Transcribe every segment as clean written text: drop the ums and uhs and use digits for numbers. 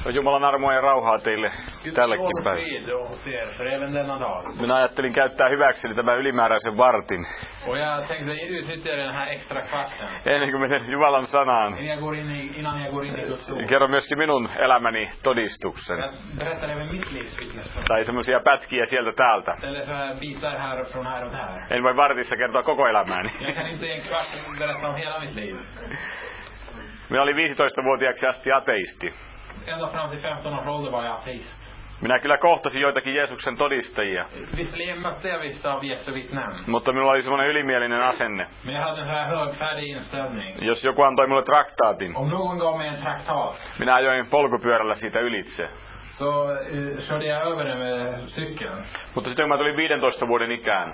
Jumalan armoa ja rauhaa teille tällekin päivälle. Minä ajattelin käyttää hyväkseni tämän ylimääräisen vartin. Ennen kuin menen Jumalan sanaan, kerron myöskin minun elämäni todistuksen. Tai semmoisia pätkiä sieltä täältä. En voi vartissa kertoa koko elämääni. Minä olin 15-vuotiaaksi asti ateisti. Minä kyllä kohtasin joitakin Jeesuksen todistajia. Mutta minulla oli semmoinen ylimielinen asenne. Jos joku antoi minulle traktaatin, minä ajoin polkupyörällä siitä ylitse. Mutta sitten kun mä tulin 15 vuoden ikään,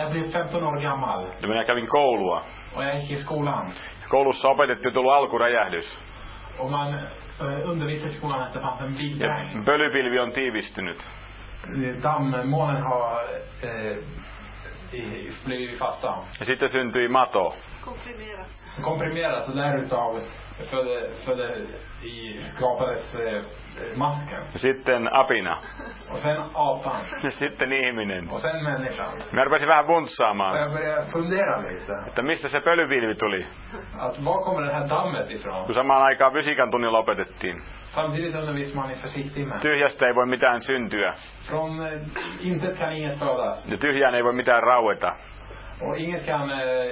minä kävin koulua. Koulussa opetettiin tullut alkuräjähdys. Ja pölypilvi on tiivistynyt. Ja sitten syntyi mato. Komprimerat och därutav skapades masken. Ja sitten apina. Och sen apan. Ja sitten ihminen. Och sen människan. Mä rupesin vähän buntsaamaan. Och jag började fundera lite. Että mistä se pölypilvi tuli? Att var kommer det här dammet ifrån? Kun samaan aikaan fysiikan tunnilla opetettiin. Samtidigt undervisar man i fysiktimmen. Tyhjästä ei voi mitään syntyä. Från intet kan inget födas. Ja tyhjään ei voi mitään raueta. Och inget kan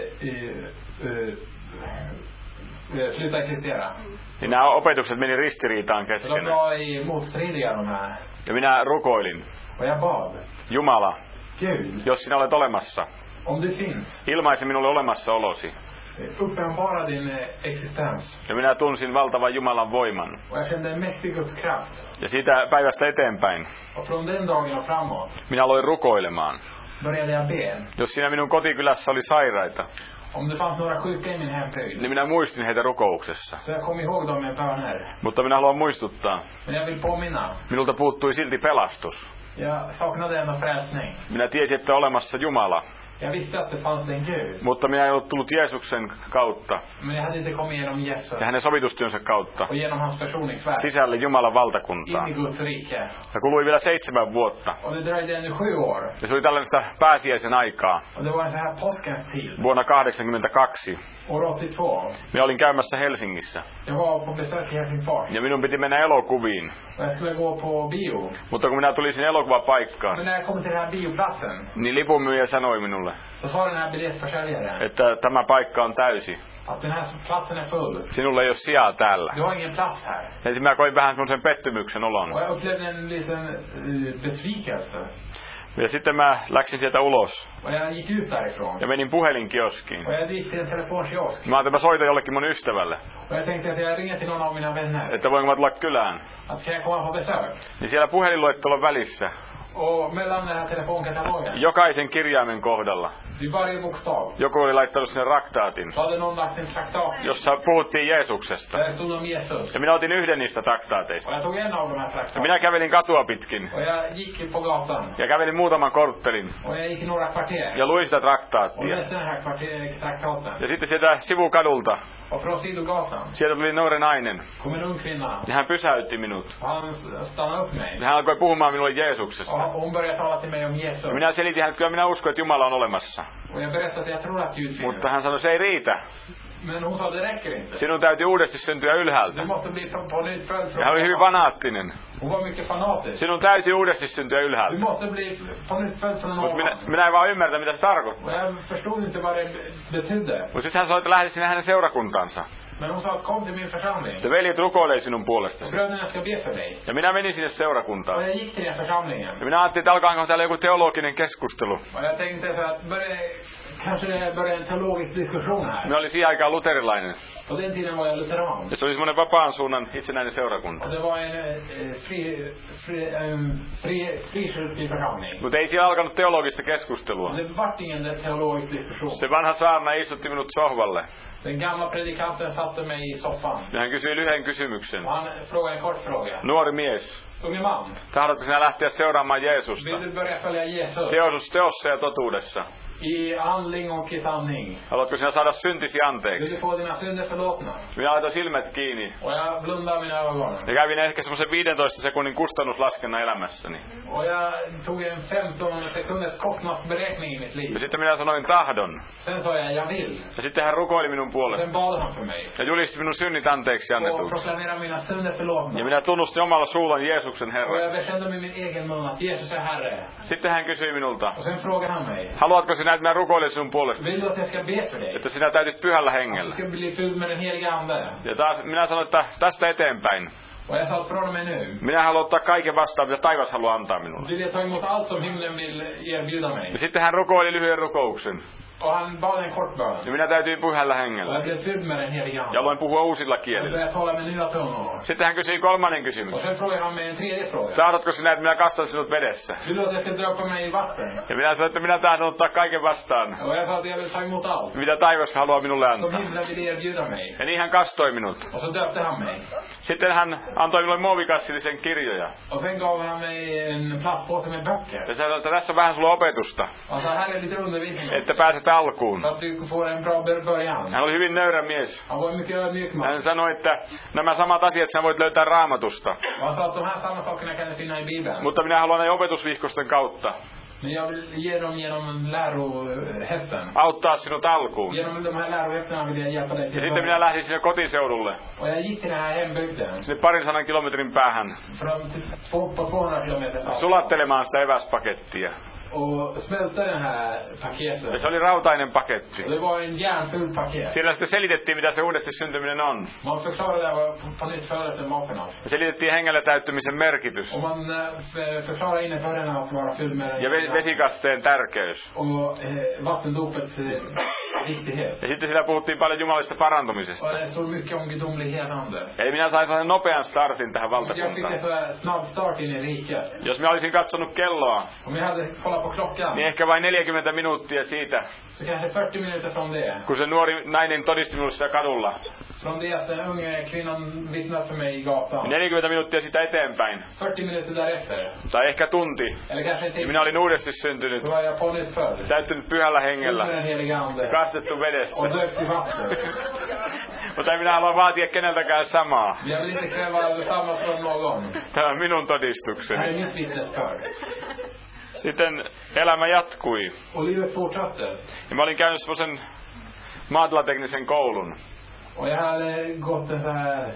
sluta existera. Niin nämä opetukset meni ristiriitaan keskenään. De var i motstridiga de här. Ja minä rukoilin. Och jag bad. Jumala, Gud, jos sinä olet olemassa, om du finns, ilmaise minulle olemassaolosi. uppenbara din existens. Ja minä tunsin valtavan Jumalan voiman. Och jag kände en mäktig Guds kraft. Ja siitä päivästä eteenpäin Och från den dagen och framåt minä aloin rukoilemaan. började jag be. Jos siinä minun kotikylässä oli sairaita, Om det fanns några sjuka i min hembygd, niin minä muistin heitä rukouksessa. så jag kom ihåg dem med böner. Mutta minä haluan muistuttaa, Men jag vill påminna. minulta puuttui silti pelastus. Jag saknade ändå frälsning. Minä tiesin, että on olemassa Jumala. Jag visste att det fanns en Gud. Mutta minä en ollut tullut Jeesuksen kautta Men jag hade inte kommit genom Jesus. ja hänen sovitustyönsä kautta Och genom hans försoningsverk. sisälle Jumalan valtakuntaan. In i Guds rike. Ja kului vielä 7 vuotta. Och det dröjde ännu 7 år. Ja se oli tällaista pääsiäisen aikaa. Och det var en så här påskens tid. Vuonna 1982. År 82. Minä olin käymässä Helsingissä. Jag var på besök i Helsingfors. Ja minun piti mennä elokuviin. Och jag skulle gå på bio. Mutta kun minä tulin sinne elokuvapaikkaan, Men när jag kom till den här bioplatsen, niin lipunmyyjä sanoi minulle, så sa den här biljettförsäljaren että tämä paikka on täysi. att den här platsen är full. Sinulla ei ole sijaa täällä. Du har ingen plats här. Ensin mä koin vähän semmoisen pettymyksen olon. Och jag upplevde en liten besvikelse. Ja sitten mä läksin sieltä ulos. Och jag gick ut därifrån. Ja menin puhelinkioskiin. Och jag gick till en telefonkiosk. Mä ajattelin, mä soitan jollekin mun ystävälle. Och jag tänkte att jag ringer till någon av mina vänner. Että voinko mä tulla kylään. Att ska jag komma på besök? Niin siellä puhelinluettelon välissä. Och mellan den här telefonkatalogen. Jokaisen kirjaimen kohdalla. Vid varje bokstav. Joku oli laittanut sinne traktaatin. Så hade någon lagt en traktat. Jossa puhuttiin Jeesuksesta. Där stod om Jesus. Ja minä otin yhden niistä traktaateista. Och jag tog en av de här Ja traktaterna. minä kävelin katua pitkin. Och jag gick på gatan. Ja kävelin muutaman korttelin. Och jag gick i några kvarter. Ja luin sitä Och traktaattia. läste den här traktaten. Ja sitten sieltä sivukadulta. Och från sidogatan. Sieltä tuli nuori nainen. Kom en ung kvinna. Ja hän pysäytti minut. Och han stannade upp mig. Ja hän alkoi puhumaan minulle Jeesuksesta. Och hon började tala till mig om Jesus. Ja minä selitin hänelle, että kyllä minä uskon, että Jumala on olemassa. Och jag berättade att jag tror att Gud finns. Mutta hän sanoi, se ei riitä. Men hon sa det räcker inte. Sinun täytyy uudesti syntyä ylhäältä. Du måste bli på nytt född från. Ja hän oli hyvin fanaattinen. Hon var mycket fanatisk. Sinun täytyy uudesti syntyä Du ylhäältä. måste bli på nytt född från Mutta ovan. minä en vaan ymmärtä, mitä se Och tarkoittaa. jag förstod inte vad det betydde. Mutta sitten hän sanoi, että lähde sinne hänen seurakuntaansa. Men hon sa att kom till min församling. Ja veljet rukoilee sinun Och puolestasi. bröderna ska be för dig. Ja minä menin sinne Och seurakuntaan. jag gick till den församlingen. Ja minä ajattelin, että alkaanko täällä joku teologinen keskustelu. Och jag tänkte så att kanske det börjar en teologisk diskussion här. Minä olin siihen aikaan luterilainen. På den tiden var jag lutheran. Ja se oli semmoinen vapaan suunnan itsenäinen seurakunta. Och det var en frikyrklig församling. Mutta ei siellä alkanut teologista keskustelua. Och det vart ingen teologisk diskussion. Se vanha saarna istutti minut sohvalle. Den gamla predikanten satte mig i soffan. Ja hän kysyi lyhyen kysymyksen. Och han frågade en kort fråga. Nuori mies, Unge man, tahdotko sinä lähteä seuraamaan Jeesusta? vill du börja följa Jesus? Teossa ja totuudessa. I handling och i sanning. Haluatko sinä saada syntisi Vill anteeksi? du få dina synder förlåtna? Minä laitoin silmät kiinni. Och jag blundar mina ögon. Ja kävin ehkä semmoisen 15 sekunnin kustannuslaskennan elämässäni. Och jag tog en 15 sekunders kostnadsberäkning i mitt liv. Ja sitten minä sanoin tahdon. Sen sa jag vill. Ja sitten hän rukoili minun puolesta. Sen bad han för mig. Ja julisti minun synnit anteeksi Och annetuksi. proklamera mina synder förlåtna. Ja minä tunnustin omalla suullani Jeesuksen Och Herran. jag bekände med min egen mun att Jesus är Herre. Sitten hän kysyi minulta, Och sen frågade han mig. haluatko sinä, että minä rukoilen sinun puolesta? Vill du att jag ska be för dig? Että sinä täytyt pyhällä Att hengellä. du ska bli fylld med den heliga Ande. Ja taas minä sanoin, että tästä eteenpäin. Och jag sa att från och med nu. Minä haluan ottaa kaiken vastaan, mitä taivas haluaa antaa minulle. Vill jag ta emot allt som himlen vill erbjuda mig. Ja sitten hän rukoili lyhyen rukouksen. Och han bad en kort bön. Ja minä täytyin pyhällä Och hengellä. jag blev fylld med den heliga Ande. Ja aloin puhua uusilla Och kielillä. började tala med nya tungor. Sitten hän kysyi kolmannen Och kysymyksen. sen frågade han mig en tredje fråga. Tahdotko sinä, että minä kastan sinut vedessä? Vill du att jag ska döpa mig i vatten? Ja minä sanoin, että minä tahdon ottaa kaiken vastaan, Och jag sa att jag vill ta emot allt. mitä taivas haluaa minulle Som antaa. himlen vill erbjuda mig. Ja niin hän kastoi minut. Och så döpte han mig. Sitten hän antoi minulle muovikassillisen kirjoja. Och sen gav han mig en plastpåse med böcker. Ja sanoi, että tässä on vähän sulla opetusta, Och så här är lite undervisning. että pääset alkuun. Så att du får en bra början. Hän oli hyvin nöyrä mies. Han var mycket ödmjuk man. Hän sanoi, että nämä samat asiat sinä voit löytää Raamatusta. Och han sa att de här samma sakerna kan du finna i Bibeln. Mutta minä haluan ne opetusvihkosten kautta Men jag vill ge dem genom lärohäften. auttaa sinut alkuun. Genom de här lärohäftena vill jag hjälpa dig Ja till sitten minä lähdin sinne kotiseudulle, Och jag gick till den här hembygden. sinne 200 kilometrin päähän, Från på 200 kilometer avstånd. sulattelemaan sitä eväspakettia. Och smälte den här Ja paketet. se oli rautainen paketti. Och det var en järnfull paket. Siellä sitten selitettiin, mitä se uudesti syntyminen on. Man förklarade vad på nytt födelsen var för något. Ja selitettiin hengellä täyttymisen merkitys. Och man förklarar innebörden av att vara fylld med den. Ja vesikasteen tärkeys. Och vattendopets viktighet. Ja sitten siellä puhuttiin paljon jumalista parantumisesta. Och det stod mycket om gudomlighet ande. Eli minä sain sellainen nopean startin tähän Jag fick en valtakuntaan. så här snabb start in i riket. Jos minä olisin katsonut kelloa, Om jag hade kollat på klockan. niin ehkä vain 40 minuuttia siitä, Så kanske 40 minuter från det. kun se nuori nainen todisti minulle siellä kadulla. Från det att den unge kvinnan vittnade för mig i gatan. 40 minuuttia sitä eteenpäin. 40 minuter därefter. Tai ehkä tunti. Eller kanske en Ja timme. minä olin uudesti syntynyt. Då var jag på nytt född. Täyttynyt pyhällä Fylld med hengellä. den heliga ande. Kastettu vedessä. Och döpt i vatten. Mutta en minä halua vaatia keneltäkään samaa. Jag vill inte kräva detsamma från någon. Tämä on minun Det här är todistukseni. mitt vittnesbörd. Sitten elämä jatkui. Och livet fortsatte. Ja mä olin käynyt semmoisen maatilateknisen koulun. Och jag hade gått en så här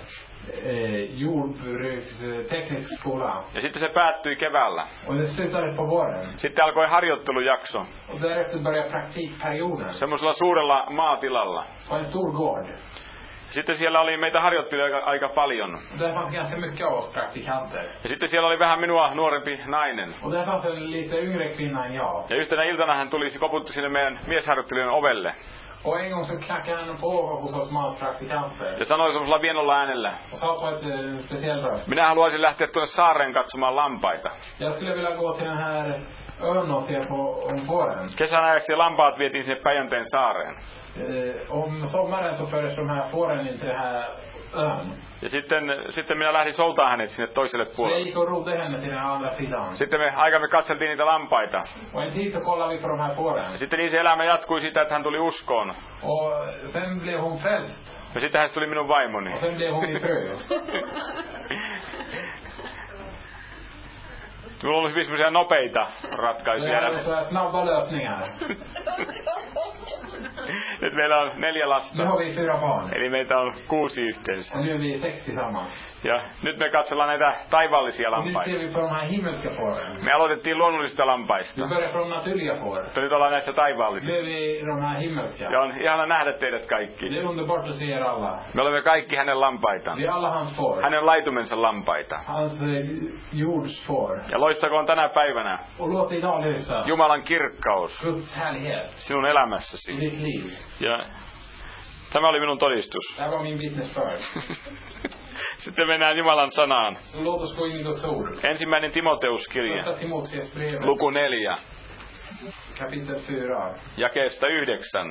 jordbruksteknisk skola. Ja sitten se päättyi keväällä. Och det slutade på våren. Sitten alkoi harjoittelujakso. Och därefter började praktikperioden. Semmoisella suurella maatilalla. På en stor gård. Sitten siellä oli meitä harjoittelijoita aika paljon. Och där fanns ganska mycket av oss praktikanter. Ja sitten siellä oli vähän minua nuorempi nainen. Och där fanns en lite yngre kvinna än jag. Ja yhtenä iltana hän tuli, koputti sinne meidän miesharjoittelijan ovelle. Och en gång så knackade han på hos oss matpraktikanter. Ja sanoi semmoisella vienolla äänellä. Och sa på ett speciellt röst. Minä haluaisin lähteä tuonne saareen katsomaan lampaita. Jag skulle vilja gå till den här ön och se på om våren. Kesän ajaksi lampaat vietiin sinne Päijänteen saareen. Om sommaren så fördes de här fåren in till den här ön. Ja sitten minä lähdin soutaan hänet sinne toiselle Så jag puolelle. gick och rodde henne till den andra sidan. Sitten me katseltiin niitä lampaita. Och en tid så kollade vi på de här fåren. Ja sitten niin se elämä jatkui sitä, että hän tuli uskoon. Och sen blev hon frälst. Ja sitten hänestä tuli minun vaimoni. Och sen blev hon min fru. Minulla on hyvin semmoisia nopeita ratkaisuja. Det är så här snabba lösningar. Nyt meillä on 4 Nu lasta. har vi 4 barn. Eli meitä on 6 yhteensä. Och nu är vi 6 tillsammans. Ja nyt me katsellaan näitä taivaallisia Och nu ser lampaita. vi på de här himmelska fåren. Me aloitettiin luonnollisista lampaista. Vi börjar från naturliga får. Mutta nyt ollaan näissä Nu taivaallisissa. är vi de här himmelska. Ja on ihana nähdä teidät Det kaikki. är underbart att se er alla. Me olemme kaikki hänen lampaitaan. Vi är alla hans får. Hänen laitumensa lampaita. Hans jords får. Ja loistakoon tänä päivänä Och låt idag lysa. Jumalan kirkkaus Guds härlighet sinun i elämässäsi. ditt liv. Ja tämä oli minun todistus. Det här var min vittnesbörd. Sitten mennään Jumalan sanaan. Så låt oss gå in i Guds ord. Ensimmäinen Timoteuskirja, Första Timoteusbrevet, luku 4, kapitel 4, jakeesta 9.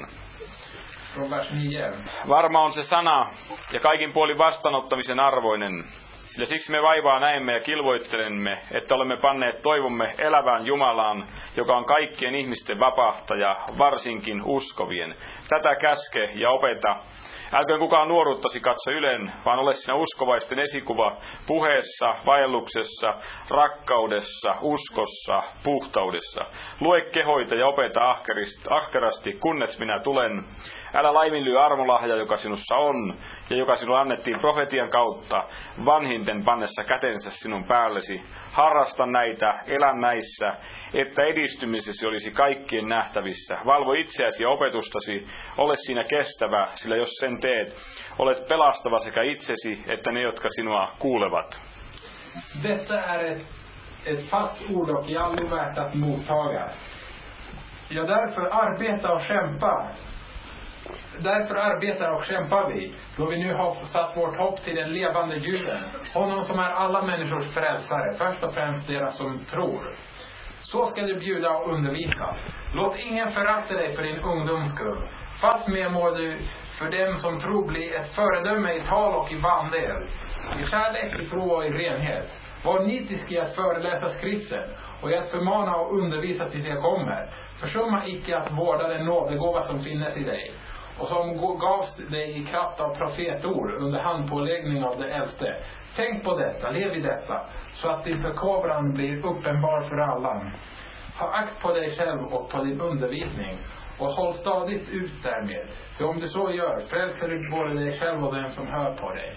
från vers 9. Varma on se sana ja kaikin puolin vastaanottamisen arvoinen. Sillä siksi me vaivaa näemme ja kilvoittelemme, että olemme panneet toivomme elävään Jumalaan, joka on kaikkien ihmisten vapahtaja, varsinkin uskovien. Tätä käske ja opeta. Älköön kukaan nuoruuttasi katso ylen, vaan ole sinä uskovaisten esikuva puheessa, vaelluksessa, rakkaudessa, uskossa, puhtaudessa. Lue kehoita ja opeta ahkerasti, kunnes minä tulen. Älä laiminlyö armolahja, joka sinussa on, ja joka sinulle annettiin profetian kautta, vanhinten pannessa kätensä sinun päällesi. Harrasta näitä, elä näissä, että edistymisesi olisi kaikkien nähtävissä. Valvo itseäsi ja opetustasi, ole siinä kestävä, sillä jos sen teet, olet pelastava sekä itsesi että ne, jotka sinua kuulevat. Detta är ett fast ord och i allo värt att mottaga. Ja, därför arbetar och kämpar vi, då vi nu har satt vårt hopp till den levande Guden, honom som är alla människors frälsare, först och främst deras som tror. Så ska du bjuda och undervisa. Låt ingen förakta dig för din ungdoms skull. Fastmer må du för dem som tror bli ett föredöme i tal och i vandel, i kärlek, i tro och i renhet. Var nitisk i att föreläsa skriften och i att förmana och undervisa tills jag kommer. Försumma icke att vårda den nådegåva som finnes i dig och som gavs dig i kraft av profetord under handpåläggning av det äldste. Tänk på detta, lev i detta, så att din förkovran blir uppenbar för alla. Ha akt på dig själv och på din undervisning och håll stadigt ut därmed. För om du så gör, frälser du både dig själv och dem som hör på dig.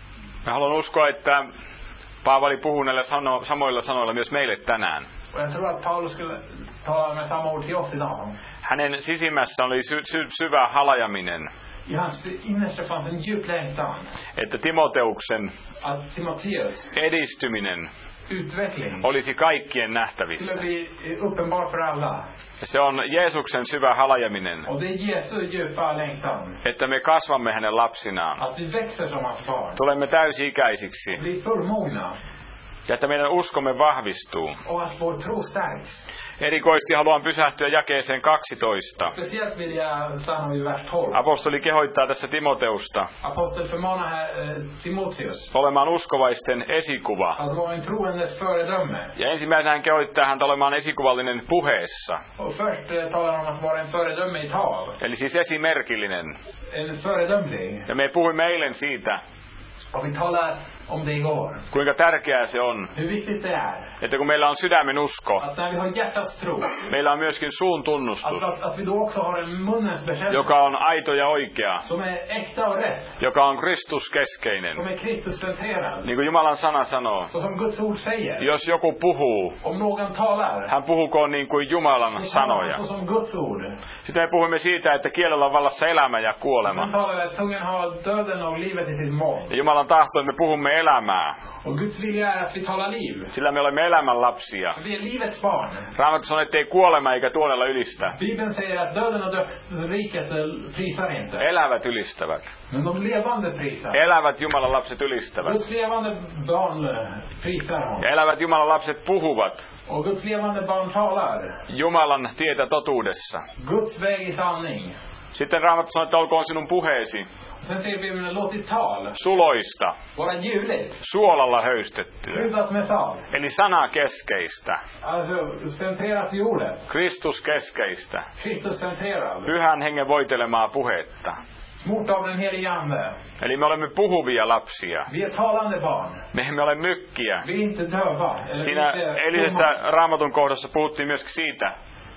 Mä haluan uskoa, että Paavali puhuu näillä samoilla sanoilla myös meille tänään. Och jag tror att Paulus skulle tala med samma ord till oss idag. Hänen sisimmässä oli syvä halajaminen. I hans innersta fanns en djup längtan. Että Timoteuksen att Timoteus edistyminen utveckling olisi kaikkien nähtävissä. skulle bli uppenbar för alla. Se on Jeesuksen syvä halajaminen. Och det är Jesu djupa längtan. Että me kasvamme hänen lapsinaan. Att vi växer som hans barn. Tulemme täysi-ikäisiksi. Blir fullmogna. Ja että meidän uskomme vahvistuu. Och att vår tro stärks. Erikoisesti haluan pysähtyä jakeeseen 12. Speciellt vill jag stanna vid vers 12. Apostoli kehottaa tässä Timoteusta Apostel förmanar här Timoteus olemaan uskovaisten esikuva. att vara en troendes föredöme. Ja ensimmäisenä hän kehottaa häntä olemaan esikuvallinen puheessa. Och först talar han om att vara en föredöme i tal. Eli siis esimerkillinen. En föredömlig. Ja me puhuimme eilen siitä, Och vi talar om det igår. kuinka tärkeää se on, Hur viktigt det är. että kun meillä on sydämen usko, Att när vi har hjärtats tro. meillä on myöskin suun tunnustus, Att vi då också har en munnens bekännelse. joka on aito ja oikea, Som är äkta och rätt. joka on Kristuskeskeinen. Som är Kristuscentrerad. Niin kuin Jumalan sana sanoo, Så som Guds ord säger. jos joku puhuu, Om någon talar. hän puhukoon niin kuin Jumalan sanoja. Så som Guds ord. Sitten me puhumme siitä, että kielellä on vallassa elämä ja kuolema. Sen talar att tungan har döden och livet i sitt mål. Ja Jumalan tahto, että me puhumme elämää. Och Guds vilja är att vi talar liv. Sillä me olemme elämän lapsia. Vi är livets barn. Raamattu sanoo, ettei kuolema eikä tuonella ylistä. Bibeln säger att döden och dödsriket prisar inte. Elävät ylistävät. Men de levande prisar. Elävät Jumalan lapset ylistävät. Guds levande barn prisar honom. Ja elävät Jumalan lapset puhuvat Och Guds levande barn talar. Jumalan tietä totuudessa. Guds väg i sanning. Sitten Raamattu sanoo, että olkoon sinun puheesi Sen säger Bibeln, låt ditt tal suloista, vara ljuvligt. suolalla höystettyä. Kryddat med salt. Eli sanakeskeistä, Alltså centrerat i ordet. Kristuskeskeistä, Kristuscentrerad. Pyhän hengen voitelemaa puhetta. Smort av den helige ande. Eli me olemme puhuvia lapsia. Vi är talande barn. Me emme ole mykkiä. Vi är inte döva. Siinä edellisessä Raamatun kohdassa puhuttiin myöskin siitä,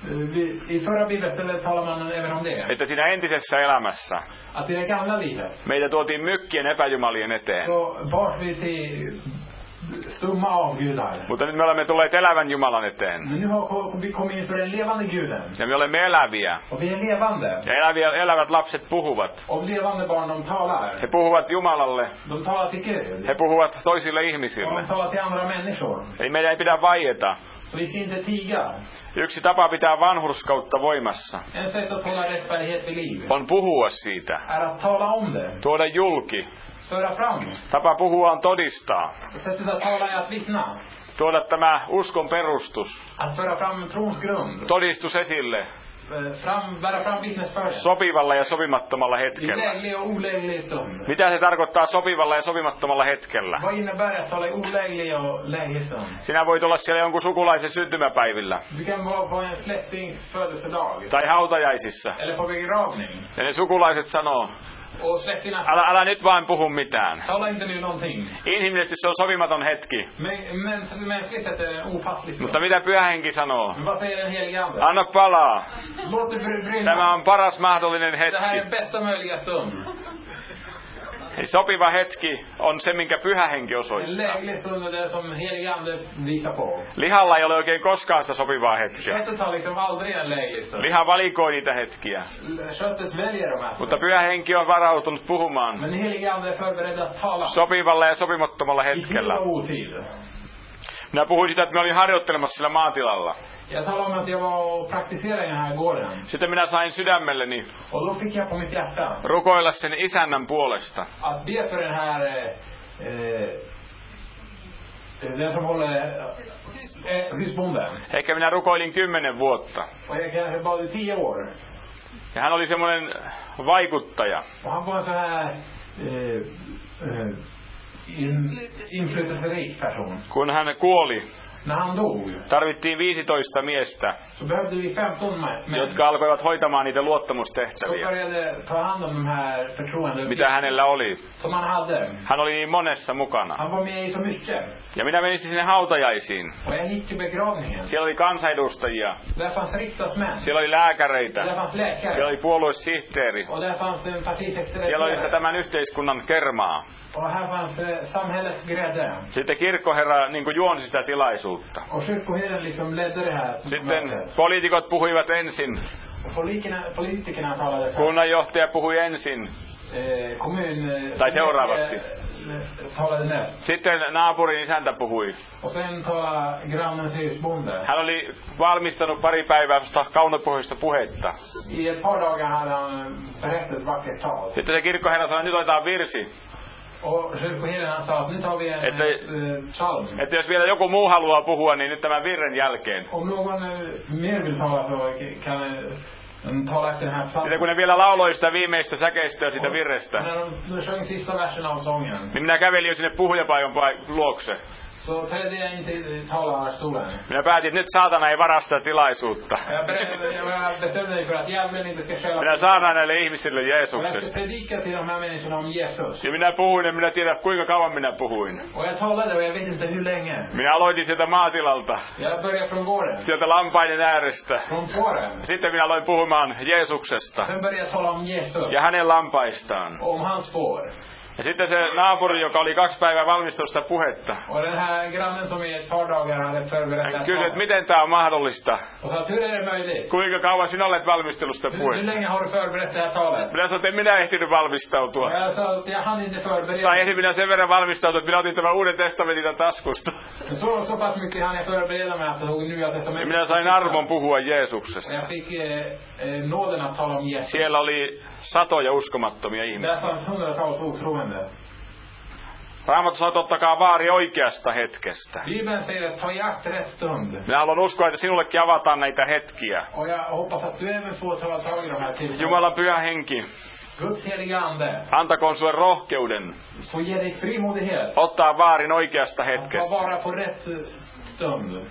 I förra bibelstället talar man även om det. että siinä entisessä elämässä Att i det gamla livet. meitä tuotiin mykkien epäjumalien eteen. Så bars vi till stumma avgudar. Mutta nyt me olemme tulleet elävän Jumalan eteen. Men nu har vi kommit inför den levande guden. Ja me olemme eläviä. Och vi är levande. Ja elävät lapset puhuvat. Och levande barn, de talar. He puhuvat Jumalalle. De talar till Gud. He puhuvat toisille Och ihmisille. de talar till andra människor. Eli meidän ei pidä vaieta. Så vi ska inte tiga. Yksi tapa pitää vanhurskautta voimassa En sätt att hålla rättfärdighet vid liv. on puhua siitä. Är att tala om det. Tuoda julki. Föra fram. Tapa puhua on todistaa. Sättet att tala är att vittna. Tuoda tämä uskon perustus. Att föra fram trons grund. Todistus esille. bära fram vittnesbörden. Sopivalla ja sopimattomalla I hetkellä. läglig och oläglig stund. Mitä se tarkoittaa sopivalla ja sopimattomalla hetkellä? Vad innebär det att tala i oläglig och läglig stund? Sinä voit olla siellä jonkun sukulaisen syntymäpäivillä. Du kan vara på en släktings födelsedag. Tai hautajaisissa. Eller på begravning. Ja ne sukulaiset sanoo, Och släktingarna älä nyt vain puhu mitään. tala inte nu någonting. Inhimillisesti se on sopimaton hetki. Men mänskligt sett är det en opasslig stund. Mutta mitä Pyhä Henki sanoo? Men vad säger den helige Ande? Anna palaa. Låt det brinna. Tämä on paras mahdollinen Det här är hetki. bästa möjliga stund. Sopiva hetki on se, minkä Pyhä Henki En osoittaa. läglig stund är det som helige Ande visar på. Lihalla ei ole oikein koskaan sitä sopivaa hetkeä. Köttet har liksom aldrig en läglig stund. Liha valikoi niitä hetkiä. Köttet väljer de här. Mutta Pyhä Henki on varautunut puhumaan Men helige Ande är förberedd att tala. sopivalla ja sopimattomalla I tid hetkellä. och otid. Minä puhuin sitä, että mä olin harjoittelemassa sillä maatilalla. Jag talade om att jag var och praktiserade i den här gården. Sitten minä sain sydämelleni Och då fick jag på mitt hjärta rukoilla sen isännän puolesta. att be för den här den som håller husbonden. Ehkä minä rukoilin 10 vuotta. Och jag kanske bad i 10 år. Ja hän oli semmoinen vaikuttaja. Och han var en sån här inflytelserik person. Kun hän kuoli, När han dog tarvittiin 15 miestä, så behövde vi 15 män jotka alkoivat hoitamaan niitä som luottamustehtäviä, började ta hand om de här mitä förtroendeuppgifterna hänellä oli. som han hade. Hän oli niin monessa mukana. Han var med i så mycket. Ja minä menin sinne hautajaisiin. Och jag gick till begravningen. Siellä oli kansanedustajia, Där fanns riksdagsmän. siellä oli lääkäreitä, Där fanns siellä läkare. oli puoluesihteeri, Och där fanns en siellä oli sitä partisekreterare. tämän yhteiskunnan kermaa. Och här fanns samhällets grädde. Sitten kirkkoherra niin kuin juonsi sitä tilaisuutta. Och kyrkoherden liksom ledde det här Sitten mötet. poliitikot puhuivat ensin, Och politikerna talade först. kunnanjohtaja puhui ensin, Tai seuraavaksi. talade näst. sitten naapurin isäntä puhui. Och sen talade grannens husbonde. Hän oli valmistanut pari päivää kaunopuheista puhetta. I ett par dagar hade han berättat ett vackert tal. Sitten se kirkkoherra sanoi, nyt otetaan virsi. Och kyrkoherden han sa att nu tar vi en psalm. Että jos vielä joku muu haluaa puhua, niin nyt tämän virren jälkeen. Om någon mer vill tala så kan tala efter den här Sitten psalmen. kun ne vielä lauloi sitä viimeistä säkeistöä siitä virrestä, När de sjöng sista versen av sången niin minä kävelin jo sinne puhujapaikan luokse. så trädde jag in till talarstolen. Minä päätin, että nyt saatana ei varasta tilaisuutta. Jag bestämde mig för att djävulen inte ska skälla. Minä saarnaan näille ihmisille Och jag Jeesuksesta. ska predika till de här människorna om Jesus. Ja minä puhuin, en minä tiedä kuinka kauan minä puhuin. Och jag talade och jag vet inte hur länge. Minä aloitin sieltä maatilalta, Jag började från gården. sieltä lampaiden äärestä. Från fåren. Sitten minä aloin puhumaan Jeesuksesta Sen började jag tala om Jesus. ja hänen lampaistaan. Om hans får. Ja sitten se naapuri, joka oli 2 päivää valmistellut sitä puhetta, Och den här grannen som i ett par dagar hade förberett hän det kysyi, här että miten tämä on mahdollista. och sa att hur är det möjligt? Kuinka kauan sinä olet valmistellut sitä Hur puhetta? länge har du förberett det här talet? Minä sanoin, että en minä ehtinyt valmistautua. Och jag sa att jag hann inte förbereda. Tai ehdin minä sen verran valmistautua, että minä otin tämän Uuden testamentin taskusta. Så pass mycket hann jag förbereda mig att jag tog Nya Ja testamentet. minä sain armon puhua Jeesuksesta. Jag fick nåden att tala om Jesus. Siellä oli satoja uskomattomia Där ihmisiä. fanns hundratals otroende. Raamattu sanoo, että ottakaa vaari oikeasta hetkestä. Bibeln säger att ta i akt rätt stund. Minä haluan uskoa, että sinullekin avataan näitä hetkiä. Och jag hoppas att du även får ta tag i de här tillfällena. Jumalan pyhä henki, Guds heliga ande. antakoon sulle rohkeuden Så ger dig frimodighet. ottaa vaarin oikeasta Att ta hetkestä. vara på rätt stund.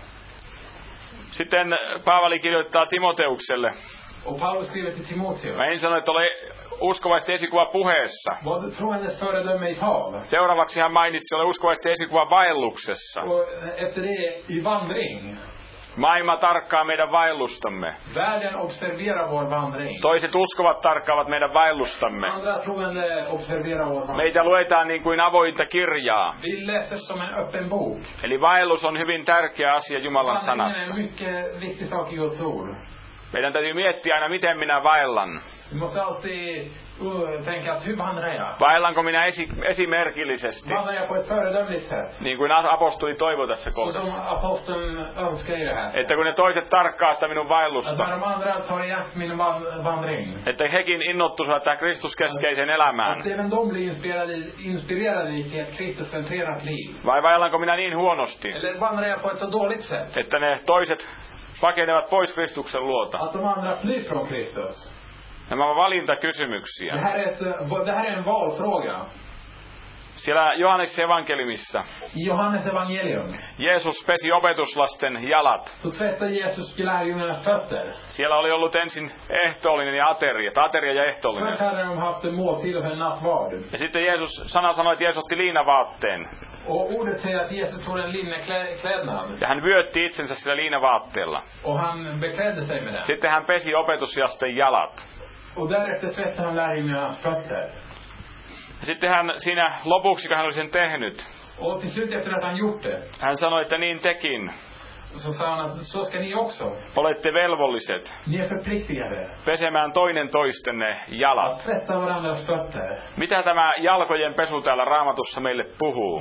Sitten Paavali kirjoittaa Timoteukselle. Och Paulus skriver till Timoteus. Mä en sano, että ole uskovaisesti esikuva puheessa. Vad troendes föredöme i tal. Seuraavaksi hän mainitsi, ole uskovaisesti esikuva vaelluksessa. Och efter det i vandring. Maailma tarkkaa meidän vaellustamme. Världen observerar vår vandring. Toiset uskovat tarkkaavat meidän vaellustamme. Andra troende observerar vår vandring. Meitä luetaan niin kuin avointa kirjaa. Vi läser som en öppen bok. Eli vaellus on hyvin tärkeä asia Jumalan Vandringen sanassa. är en mycket viktig sak i Guds ord. Meidän täytyy miettiä aina, miten minä vaellan. Vi måste alltid tänka att hur vandrar jag? Vaellanko minä esimerkillisesti, Vandrar jag på ett föredömligt sätt? niin kuin apostoli toivoi tässä Så som kohdassa. aposteln önskar i det här. Että kun ne toiset tarkkaa sitä minun Att vaellusta, när de andra tar i akt min vandring. että hekin innottuisivat tähän Kristuskeskeiseen elämään. Att även de blir inspirerade till ett Kristuscentrerat liv. Vai vaellanko minä niin huonosti, Eller vandrar jag på ett så dåligt sätt? että ne toiset pakenevat pois Kristuksen luota. Att de andra flyr från Kristus. Nämä ovat valintakysymyksiä. Det här är en valfråga. Siellä Johanneksen evankeliumissa I Johannes evangelium Jeesus pesi opetuslasten jalat. så tvättar Jesus lärjungarnas fötter. Siellä oli ollut ensin ehtoollinen ja ateria ja Först ehtoollinen. hade de haft en måltid och en nattvard. Ja sitten sana sanoi, että Jeesus otti liinavaatteen. Och ordet säger att Jesus tog en linneklädnad. Ja hän vyötti itsensä sillä liinavaatteella. Och han beklädde sig med den. Sitten hän pesi opetuslasten jalat. Och därefter tvättade han lärjungarnas fötter. Ja sitten hän siinä lopuksi, kun hän oli sen tehnyt, Och till slut efter att han gjort det hän sanoi, että niin tekin så sa han att så ska ni också. olette velvolliset Ni är förpliktigade pesemään toinen toistenne jalat. att tvätta varandras fötter. Mitä tämä jalkojen pesu täällä Raamatussa meille puhuu?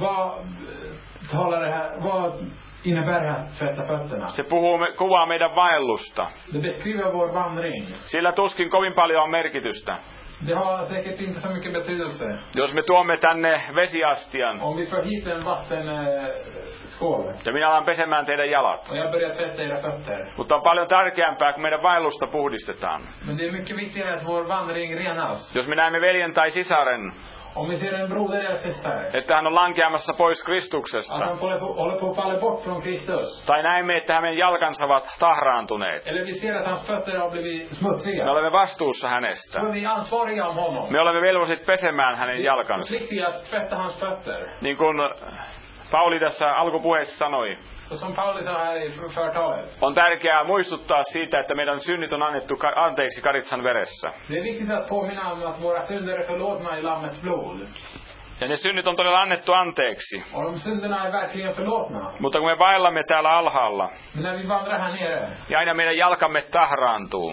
Vad innebär det här att tvätta fötterna? Se kuvaa meidän vaellusta. Det beskriver vår vandring. Sillä tuskin kovin paljon on merkitystä. Det har säkert inte så mycket betydelse. Jos me tuomme tänne vesiastian Om vi får hit en vattenskål ja minä alan pesemään teidän jalat. och jag börjar tvätta era fötter. Mutta on paljon tärkeämpää, kun meidän vaellusta puhdistetaan. Men det är mycket viktigare att vår vandring renas. Jos me näemme veljen tai sisaren, Om vi ser en broder eller syster, että hän on lankeamassa pois att Kristuksesta, han håller på att falla bort från Kristus. tai näemme, että hänen jalkansa ovat tahraantuneet, Eller vi ser att hans fötter har blivit smutsiga. me olemme vastuussa hänestä. Så är vi ansvariga om honom. Me olemme velvolliset pesemään hänen jalkansa. Pliktiga att tvätta hans fötter. Niin kuin Pauli tässä alkupuheessa sanoi, Så som Paulus sa här i förtalet. on tärkeää muistuttaa siitä, että meidän synnit on annettu anteeksi Karitsan veressä. Det är viktigt att påminna om att våra synder är förlåtna i Lammets blod. Ja ne synnit on todella annettu anteeksi. Och de synderna är verkligen förlåtna. Mutta kun me vaellamme täällä alhaalla, Men när vi vandrar här nere ja aina meidän jalkamme tahraantuu,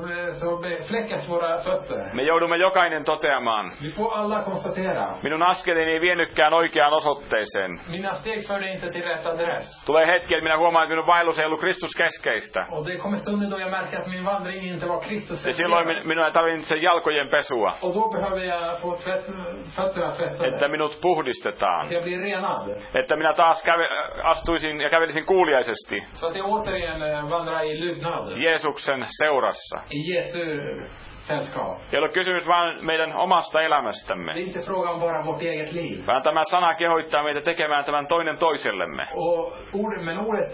så befläckas våra fötter. me joudumme jokainen toteamaan, Vi får alla konstatera. minun askeleeni ei viennykään oikeaan osoitteeseen. Mina steg förde inte till rätt adress. Tulee hetki, että minä huomaan, että minun vaellus ei ollut Kristuskeskeistä. Och det kommer stunder då jag märker att min vandring inte var Kristus. Ja silloin minun ei tarvitse jalkojen pesua, Och då behöver jag få fötterna tvättade. että minut puhdistetaan. Jag blir renad. Että minä taas astuisin ja kävelisin kuuliaisesti Så att jag återigen vandrar i lydnad. Jeesuksen seurassa. I Jesu sällskap. Ei ole kysymys vain meidän omasta elämästämme, Det är inte fråga om bara vårt eget liv. vaan tämä sana kehottaa meitä tekemään tämän toinen toisellemme. Men ordet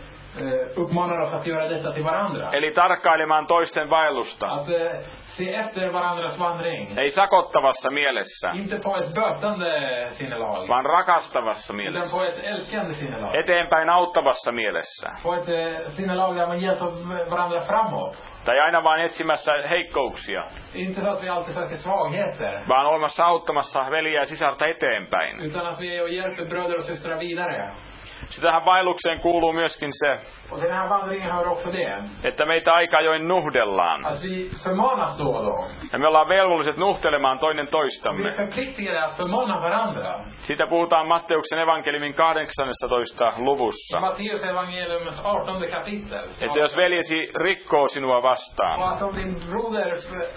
uppmanar oss att göra detta till varandra. Eli tarkkailemaan toisten vaellusta. Att se efter varandras vandring. Ei sakottavassa mielessä, Inte på ett bötande sinnelag. vaan rakastavassa Utan mielessä. på ett älskande sinnelag. Eteenpäin auttavassa mielessä. På ett sinnelag där man hjälper varandra framåt. Tai aina vain etsimässä heikkouksia, Inte så att vi alltid söker svagheter. vaan olemassa auttamassa veliä ja sisarta eteenpäin. Utan att vi är och hjälper bröder och systrar vidare. Tähän vaellukseen kuuluu myöskin se, Och den här vandringen hör också det. että meitä aika ajoin nuhdellaan. Att vi förmanas då och då. Ja me ollaan velvolliset nuhtelemaan toinen Vi toistamme. är förpliktigade att förmana varandra. Siitä puhutaan Matteuksen evankeliumin 18. luvussa. Matteus evangeliums 18 kapitel. Että jos veljesi rikkoo sinua vastaan, Och att om din broder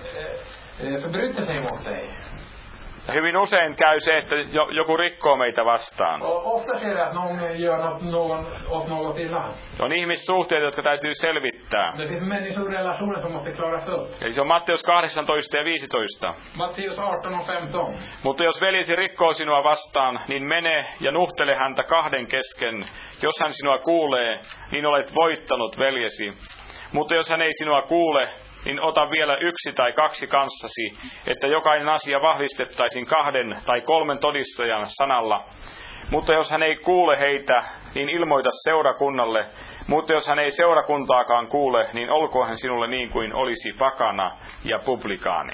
förbryter sig mot dig. ja hyvin usein käy se, että joku rikkoo meitä vastaan. Och ofta sker det att någon gör oss något illa. On ihmissuhteet, jotka täytyy selvittää. Det finns människorelationer som måste klaras upp. Eli se on Matteus 18 ja 15. Matteus 18 och 15. Mutta jos veljesi rikkoo sinua vastaan, niin mene ja nuhtele häntä kahden kesken. Jos hän sinua kuulee, niin olet voittanut veljesi. Mutta jos hän ei sinua kuule, niin ota vielä 1 tai 2 kanssasi, että jokainen asia vahvistettaisiin 2 tai 3 todistajan sanalla. Mutta jos hän ei kuule heitä, niin ilmoita seurakunnalle. Mutta jos hän ei seurakuntaakaan kuule, niin olkoon hän sinulle niin kuin olisi pakana ja publikaani.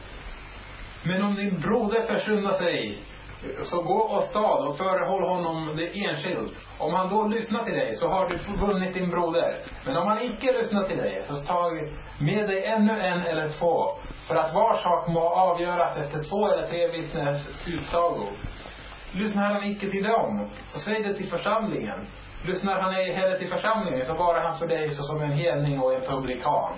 Men om din broder försyndar sig, så gå åstad och förehåll honom det enskilt. Om han då lyssnar till dig, så har du vunnit din broder. Men om han icke lyssnar till dig, så tag med dig ännu en eller 2. För att var sak må avgöras efter 2 eller 3 vittnens utsagor. Lyssnar han icke till dem, så säg det till församlingen. Lyssnar han ej heller till församlingen, så var han för dig såsom en hedning och en publikan.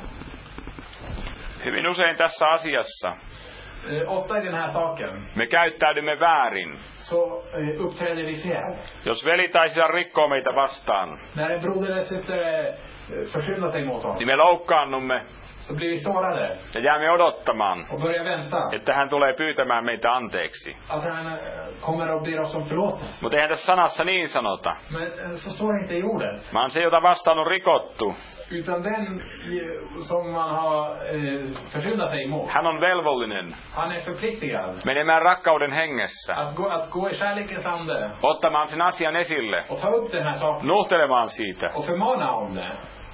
Hyvin usein tässä asiassa Ofta i den här saken me käyttäydymme väärin. så uppträder vi fel. Jos veli tai sisar rikkoo meitä vastaan, När en broder eller syster försynda sig mot oss, niin me loukkaannumme så blir vi sårade ja jäämme odottamaan, och börjar vänta että hän tulee pyytämään meitä anteeksi. att han kommer och ber oss om förlåtelse. Mutta eihän tässä sanassa niin sanota, Men så står det inte i ordet. vaan se, jota vastaan on rikottu, Utan den som man har försyndat sig emot. hän on velvollinen Han är förpliktigad menemään rakkauden hengessä, att gå i kärlekens ande ottamaan sen asian esille, och ta upp den här saken nuhtelemaan siitä. och förmana om det.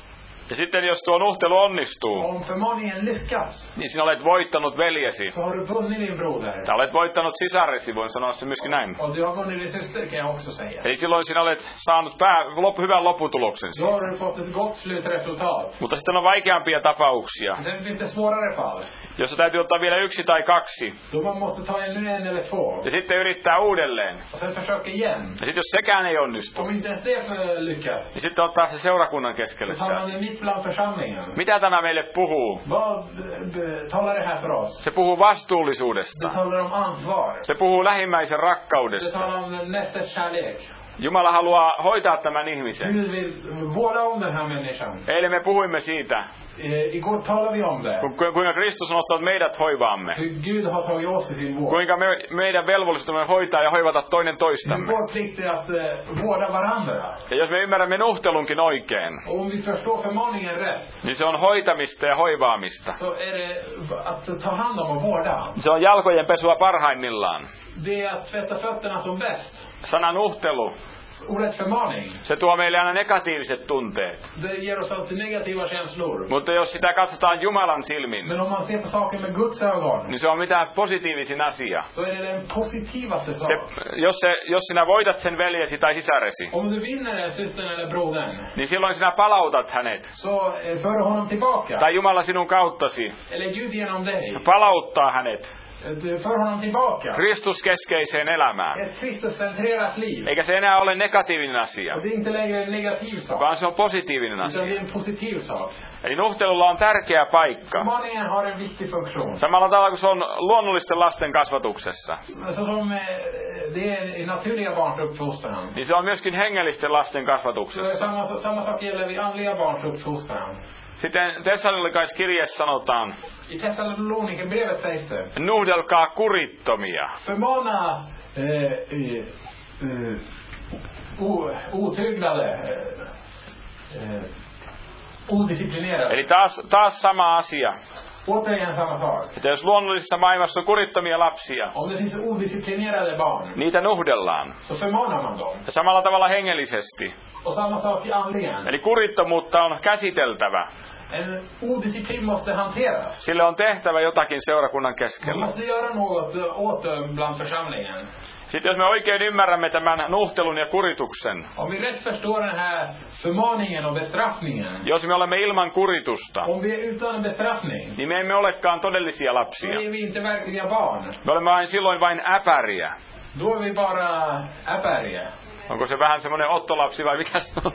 Ja sitten jos tuo nuhtelu onnistuu, Om förmaningen lyckas niin sinä olet voittanut veljesi. så har du vunnit din broder. Tai olet voittanut sisaresi, voin sanoa se myöskin näin. Och du har vunnit din syster, kan jag också säga. Eli silloin sinä olet saanut hyvän lopputuloksen. Då har du fått ett gott slutresultat. Mutta sitten on vaikeampia tapauksia, Sen finns det svårare fall. jossa täytyy ottaa vielä 1 tai 2. Då man måste ta ännu en eller två. Ja sitten yrittää uudelleen. Och sen försöka igen. Ja sitten jos sekään ei onnistu, Om inte ens det lyckas, niin sitten ottaa se seurakunnan keskelle. då tar man det mitt bland församlingen. Mitä tämä meille puhuu? Vad talar det här för oss? Se puhuu vastuullisuudesta. Det talar om ansvar. Se puhuu lähimmäisen Det rakkaudesta. talar om nästers kärlek. Jumala haluaa hoitaa tämän ihmisen. Gud vill vårda om den här människan. Eilen me puhuimme siitä, Igår talade vi om det. kuinka Kristus on ottanut meidät hoivaamme. Hur Gud har tagit oss i sin vård. Kuinka meidän velvollisuutemme on hoitaa ja hoivata toinen Det är toistamme. vår plikt att vårda varandra. Ja jos me ymmärrämme nuhtelunkin oikein, Och om vi förstår förmaningen rätt, niin se on hoitamista ja hoivaamista. så är det att ta hand om och vårda. Se on jalkojen pesua parhaimmillaan. Det är att tvätta fötterna som bäst. Sana nuhtelu, Ordet förmaning, se tuo meille aina negatiiviset tunteet. det ger oss alltid negativa känslor. Mutta jos sitä katsotaan Jumalan silmin, Men om man ser på saken med Guds ögon, niin se on mitä positiivisin asia. så är det den positivaste Se, sak. jos sinä voitat sen veljesi tai sisaresi, Om du vinner den systern eller brodern, niin silloin sinä palautat hänet. så för du honom tillbaka. Tai Jumala sinun kauttasi Eller Gud genom dig. palauttaa hänet Du för honom tillbaka. Kristuskeskeiseen elämään. Ett Kristuscentrerat liv. Eikä se enää ole negatiivinen asia, Och det är inte längre en negativ sak. vaan se on positiivinen Utan det asia. är en positiv sak. Eli nuhtelulla on tärkeä paikka. Förmaningen har en viktig funktion. Samalla tavalla kuin se on luonnollisten lasten kasvatuksessa, Så som det är i naturliga barns uppfostran. niin se on myöskin hengellisten lasten Så kasvatuksessa. samma sak gäller vid andliga barns uppfostran. Sitten Tessalonikalaiskirjeessä sanotaan, I Thessalonikerbrevet sägs det: nuhdelkaa kurittomia. förmana otyglade, odisciplinerade. Eli taas sama asia. Återigen samma sak. Että jos luonnollisessa maailmassa on kurittomia lapsia, Om det finns odisciplinerade barn, niitä nuhdellaan. så förmanar man dem. Ja samalla tavalla hengellisesti. Och samma sak i andligen. Eli kurittomuutta on käsiteltävä. En odisciplin måste hanteras. Sille on tehtävä jotakin seurakunnan Man keskellä. måste göra något åt det bland församlingen. Sitten jos me oikein ymmärrämme tämän nuhtelun ja kurituksen, Om vi rätt förstår den här förmaningen och bestraffningen. jos me olemme ilman kuritusta, Om vi är utan bestraffning, niin me emme olekaan todellisia så lapsia. är vi inte verkliga barn. Me olemme silloin vain äpäriä. Då är vi bara äpäriga. Onko se vähän semmoinen ottolapsi vai mikä se on?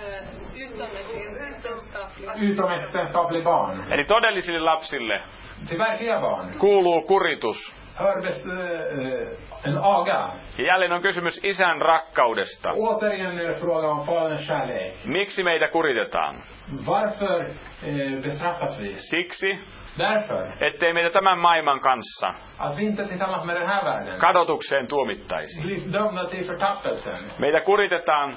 Utomäktenskaplig barn. Eli todellisille lapsille Till verkliga barn kuuluu kuritus. hör en aga. Ja jälleen on kysymys isän rakkaudesta. Återigen är det fråga om faderns kärlek. Miksi meitä kuritetaan? Varför bestraffas vi? Siksi, Därför ettei meitä tämän maailman kanssa att vi inte tillsammans med den här världen kadotukseen tuomittaisi. blir dömda till förtappelsen. Meitä kuritetaan,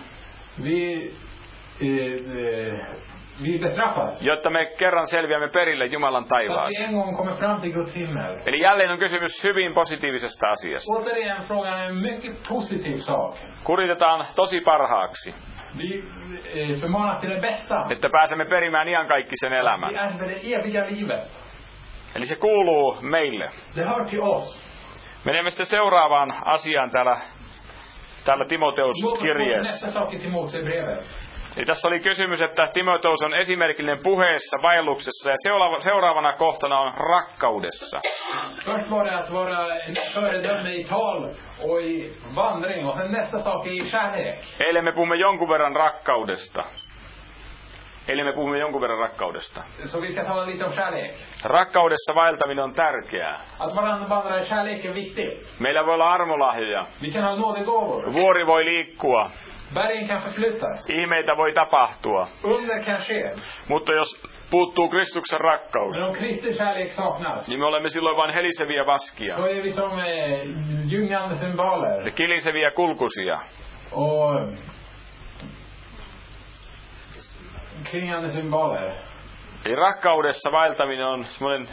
Vi bestraffas. jotta me kerran selviämme perille Jumalan Så att vi taivaaseen. en gång kommer fram till Guds himmel. Eli jälleen on kysymys hyvin positiivisesta asiasta. Återigen frågan är en mycket positiv sak. Kuritetaan tosi parhaaksi, Vi förmanas till det bästa. että pääsemme perimään iankaikkisen Vi elämän. ärver det eviga livet. Eli se kuuluu meille. Det hör till oss. Menemme sitten seuraavaan asiaan täällä Låt oss gå till Timoteus-kirjeessä. nästa sak i Timotebrevet. Eli tässä oli kysymys, että Timoteus on esimerkillinen puheessa, vaelluksessa ja seuraavana kohtana on rakkaudessa. Först var det att vara en föredöme i tal och i vandring. Och sen nästa sak är i kärlek. Eilen me puhumme jonkun verran rakkaudesta. Så vi ska tala lite om kärlek. Rakkaudessa vaeltaminen on tärkeää. Att vandra i kärlek är viktigt. Meillä voi olla armolahjoja. Vi kan ha nådegåvor. Vuori voi liikkua. Bergen kan förflyttas. Ihmeitä voi tapahtua. Under kan ske. Mutta jos puuttuu Kristuksen rakkaus, Men om Kristi kärlek saknas, niin me olemme silloin vain heliseviä vaskia. så är vi som ljungande symboler. Ja kiliseviä kulkusia. Och klingande symboler. Eli rakkaudessa vaeltaminen on semmoinen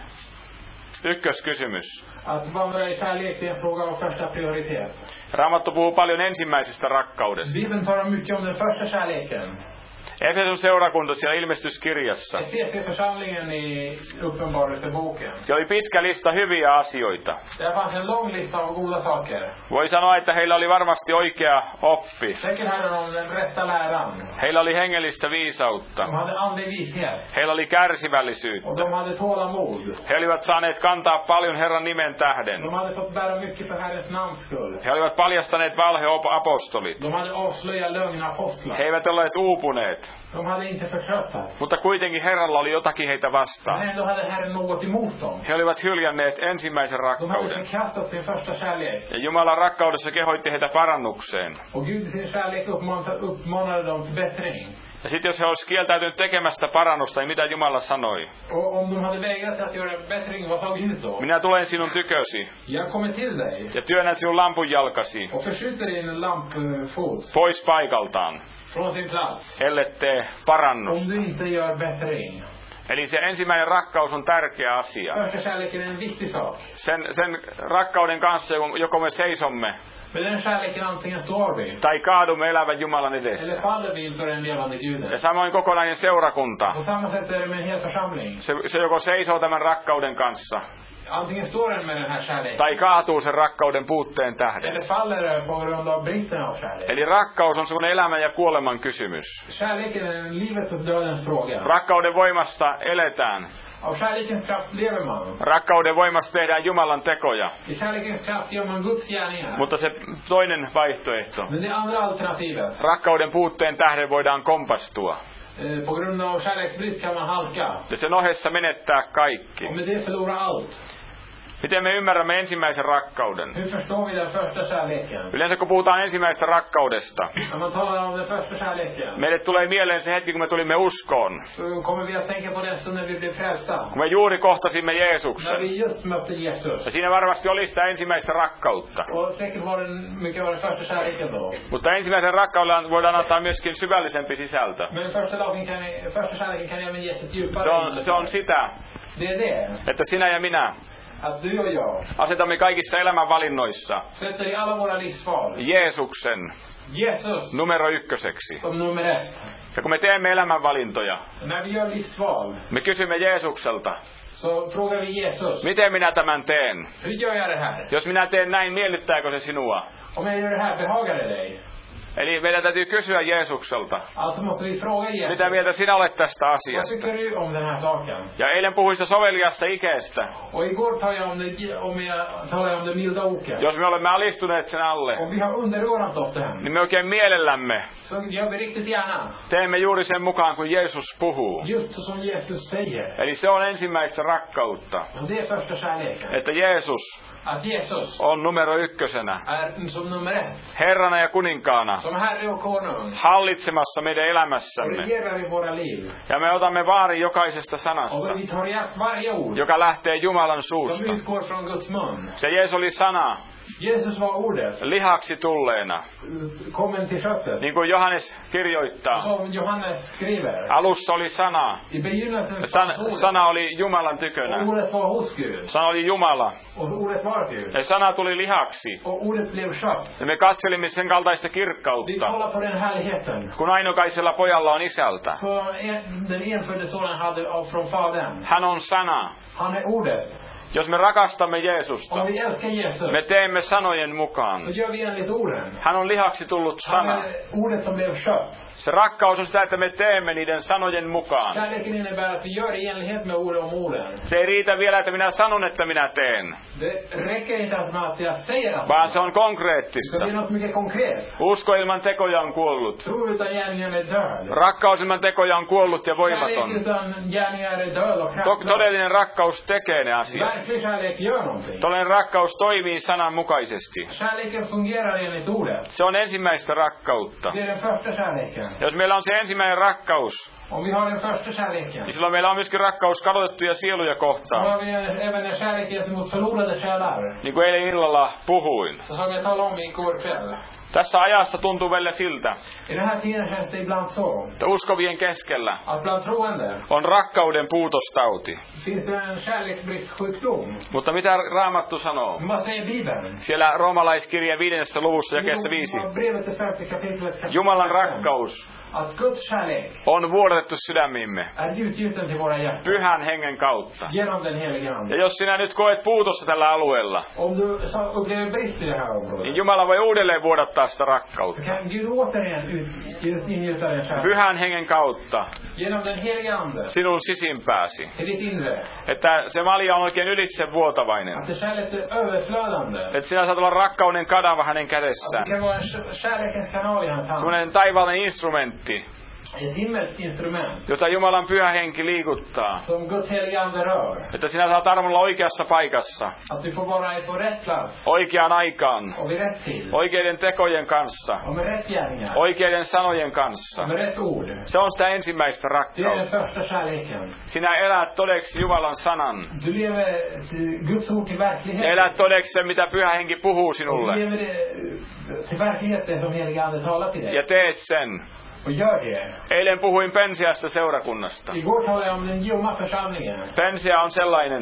ykköskysymys. Att vandra i kärlek är en fråga av första prioritet. Raamattu puhuu paljon ensimmäisestä rakkaudesta. Bibeln talar mycket om den första kärleken. Efeson seurakunta siellä ilmestyskirjassa. Efesierförsamlingen i Uppenbarelseboken. Se oli pitkä lista hyviä asioita. Där fanns en lång lista av goda saker. Voi sanoa, että heillä oli varmasti oikea oppi. Säkert hade de den rätta läran. Heillä oli hengellistä viisautta. De hade andlig vishet. Heillä oli kärsivällisyyttä. Och de hade tålamod. He olivat saaneet kantaa paljon Herran nimen tähden. De hade fått bära mycket för Herrens namns skull. He olivat paljastaneet valheapostolit. De hade avslöjat lögnapostlar. He eivät olleet uupuneet. De hade inte förtröttat. Mutta kuitenkin Herralla oli jotakin heitä vastaan. Men ändå hade Herren något emot dem. He olivat hyljänneet ensimmäisen De hade rakkauden. förkastat sin första kärlek. Ja Jumalan rakkaudessa kehoitti heitä parannukseen. Och Gud i sin kärlek uppmanade dem till bättring. Ja sitten jos he olisi kieltäytynyt tekemästä parannusta, niin mitä Jumala sanoi? Och om de hade vägrat att göra bättring, vad sa Gud då? Minä tulen sinun tykösi Jag kommer till dig ja työnnän sinun lampunjalkasi och förskjuter din lampfot pois paikaltaan, från sin plats. ellet tee parannusta. Om du inte gör bättring. Eli se ensimmäinen rakkaus on tärkeä asia. Första kärleken är en viktig sak. Sen rakkauden kanssa, joko me seisomme Men den kärleken antingen står vi, tai kaadumme elävän Jumalan edessä. eller faller vi inför en levande Guden. Ja samoin kokonainen seurakunta. På samma sätt är det med en hel församling. Se joko seisoo tämän rakkauden kanssa Antingen står den med den här kärleken, tai kaatuu sen rakkauden puutteen tähden. eller faller den på grund av bristen av kärlek. Eli rakkaus on semmoinen elämän ja kuoleman kysymys. Kärleken är en livets och dödens fråga. Rakkauden voimasta eletään. Av kärlekens kraft lever man. Rakkauden voimasta tehdään Jumalan tekoja. I kärlekens kraft gör man Guds gärningar. Mutta se toinen vaihtoehto. Men det andra alternativet, Rakkauden puutteen tähden voidaan kompastua. på grund av kärleksbrist kan man halka. Ja sen ohessa menettää kaikki. Och med det förlora allt. Miten me ymmärrämme ensimmäisen rakkauden? Hur förstår vi den första kärleken? Yleensä kun puhutaan ensimmäisestä rakkaudesta, När man talar om den första kärleken, meille tulee mieleen se hetki, kun me tulimme uskoon. så kommer vi att tänka på den stund när vi blev frälsta. Kun me juuri kohtasimme När Jeesuksen. vi just mötte Jesus. Ja siinä varmasti oli sitä ensimmäistä rakkautta. Och säkert var den mycket av den första kärleken då. Mutta ensimmäisen rakkaudella voidaan antaa myöskin syvällisempi sisältö. Men första kärleken kan även ges ett djupare Se on sitä, Det är det. että sinä ja minä Att du och jag asetamme kaikissa elämänvalinnoissa sätter i alla våra livsval Jeesuksen Jesus numero ykköseksi. som nummer ett. Ja kun me teemme elämänvalintoja, När vi gör livsval me kysymme Jeesukselta, så frågar vi Jesus. miten minä tämän teen? Hur gör jag det här? Jos minä teen näin, miellyttääkö se sinua? Om jag gör det här, behagar det dig? Eli meidän täytyy kysyä Jeesukselta, Alltså måste vi fråga Jesus. mitä mieltä sinä olet tästä Vad asiasta? tycker du om den här saken? Ja eilen puhuin sitä soveliasta ikeestä. Och igår talade jag om det milda oket. Jos me olemme alistuneet sen alle, Om vi har underordnat oss den, niin me oikein mielellämme så gör vi riktigt gärna. teemme juuri sen mukaan, kun Jeesus puhuu. Just så som Jesus säger. Eli se on ensimmäistä rakkautta, Och det är första kärleken. että Jeesus Att Jesus on numero ykkösenä, är som nummer ett. Herrana ja kuninkaana, Som Herre och konung. hallitsemassa meidän Och elämässämme. regerar i våra liv. Ja me otamme vaarin jokaisesta sanasta, Och vi tar i akt varje ord joka lähtee Jumalan som suusta. utgår från Guds mun. Se Jeesus oli sana Jesus var ordet. lihaksi tulleena, Kommen till köttet. niin kuin Johannes kirjoittaa. Som Johannes skriver. Alussa oli sana. I begynnelsen Sana oli Jumalan tykönä. och ordet var hos Gud. Sana oli Jumala. Och ordet var Gud. Ja sana tuli lihaksi. Och ordet blev kött. Ja me katselimme sen kaltaista Vi kirkkautta, kollar på den härligheten. kun ainokaisella pojalla on isältä. Så den enfödde sonen hade från Fadern. Hän on sana. Han är ordet. Jos me rakastamme Jeesusta, Om vi älskar Jesus me teemme sanojen mukaan. så gör vi enligt orden. Hän on lihaksi tullut Han sana. är ordet som blev kött. Se rakkaus on sitä, että me teemme niiden sanojen mukaan. Kärleken innebär att vi gör i enlighet med orden om orden. Se ei riitä vielä, että minä sanon, että minä teen, Det räcker inte ens med att jag säger att vaan se on så konkreettista. det är något mycket konkret. Usko ilman tekoja on kuollut. Tro utan gärningar är död. Rakkaus ilman tekoja on kuollut ja Kärlek voimaton. utan gärningar är död och kraftlös. Todellinen rakkaus tekee ne asiat. verklig kärlek gör någonting. Todellinen rakkaus toimii sanan mukaisesti. Kärleken fungerar enligt ordet. Se on ensimmäistä rakkautta. Det är den första kärleken. Jos meillä on se ensimmäinen rakkaus, Om vi har den första kärleken. niin silloin meillä on myöskin rakkaus kadotettuja sieluja Så kohtaan. har vi även en kärlek gentemot förlorade själar. Niin kuin eilen illalla puhuin. Så som jag talade om igår kväll. Tässä ajassa tuntuu välillä siltä, I den här tiden känns det ibland så. että uskovien keskellä Att bland troende on rakkauden puutostauti. finns det en kärleksbristsjukdom. Mutta mitä Raamattu sanoo? Vad säger Bibeln? Siellä roomalaiskirjan 5. luvussa jakeessa 5. Brevet till 5 kapitlet. Jumalan rakkaus Att Guds kärlek on vuodatettu sydämiimme är utgjuten till våra hjärtan. pyhän hengen kautta. Genom den helige Ja Ande. jos sinä nyt koet puutosta tällä alueella, Om du upplever brist i det här området. niin Jumala voi uudelleen vuodattaa sitä Så rakkautta. kan Gud återigen ingjuta den kärlek. Pyhän hengen kautta Genom den helige Ande. sinun sisimpääsi. Till ditt inre. Että se malja on oikein ylitse vuotavainen. Att det kärlek är överflödande. Että sinä saat olla rakkauden kanava hänen Att kädessään. det kan vara en kärlekens kanal i hans hand. Sellainen taivaallinen instrumentti, Ett himmelskt instrument. jota Jumalan pyhä henki liikuttaa. Som Guds helige Ande rör. Että sinä saat armolla oikeassa paikassa, Att du får vara på rätt plats. oikeaan aikaan, Och vid rätt tid. oikeiden tekojen kanssa, Och med rätt gärningar. oikeiden sanojen kanssa. Och med rätt ord. Se on sitä ensimmäistä Det är den rakkautta. första kärleken. Sinä elät todeksi Jumalan sanan. Du lever Guds ord till verklighet. Ja elät todeksi sen, mitä pyhä henki puhuu Och sinulle. du lever det till verkligheten som helige Ande talar till dig. Ja teet sen. Och gör det. Eilen puhuin Pensiasta seurakunnasta. Igår talade jag om den ljumma församlingen. Pensia on sellainen,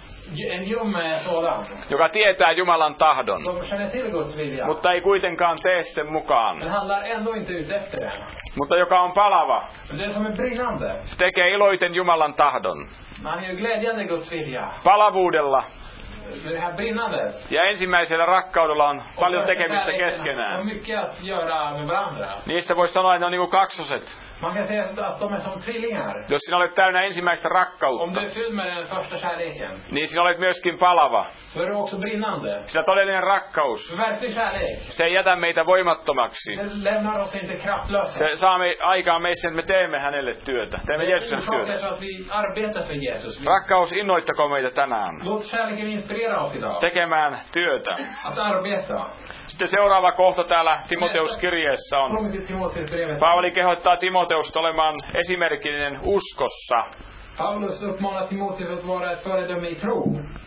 En ljum är sådan. joka tietää Jumalan tahdon, Som känner till Guds vilja. mutta ei kuitenkaan tee sen mukaan. Men handlar ändå inte ut efter den. Mutta joka on palava, Men det är som en brinnande. se tekee iloiten Jumalan tahdon. Man är ju glädjande Guds vilja. Palavuudella Med det här brinnandet. ja ensimmäisellä rakkaudella on paljon tekemistä har keskenään. mycket att göra med varandra. Niistä voisi sanoa, että ne on niin kuin kaksoset. Man kan säga att de är som tvillingar. Jos sinä olet täynnä ensimmäistä Om rakkautta, du är fylld med den första kärleken. niin sinä olet myöskin palava. Så är du också brinnande. Sillä todellinen rakkaus, För verklig kärlek. se ei jätä meitä voimattomaksi. Det lämnar oss inte kraftlösa. Se saa aikaan meissä, että me teemme hänelle työtä. Teemme Jeesuksen orsakar työtä. så att vi arbetar för Jesus. Rakkaus innoittako meitä tänään Låt kärleken inspirera oss idag. tekemään työtä. Att arbeta. Sitten seuraava kohta täällä Timoteus-kirjeessä on. Kommer till Timoteusbrevet. Paavali kehottaa Timoteusta olemaan esimerkillinen uskossa. Paulus uppmanar Timoteus att vara ett föredöme i tro.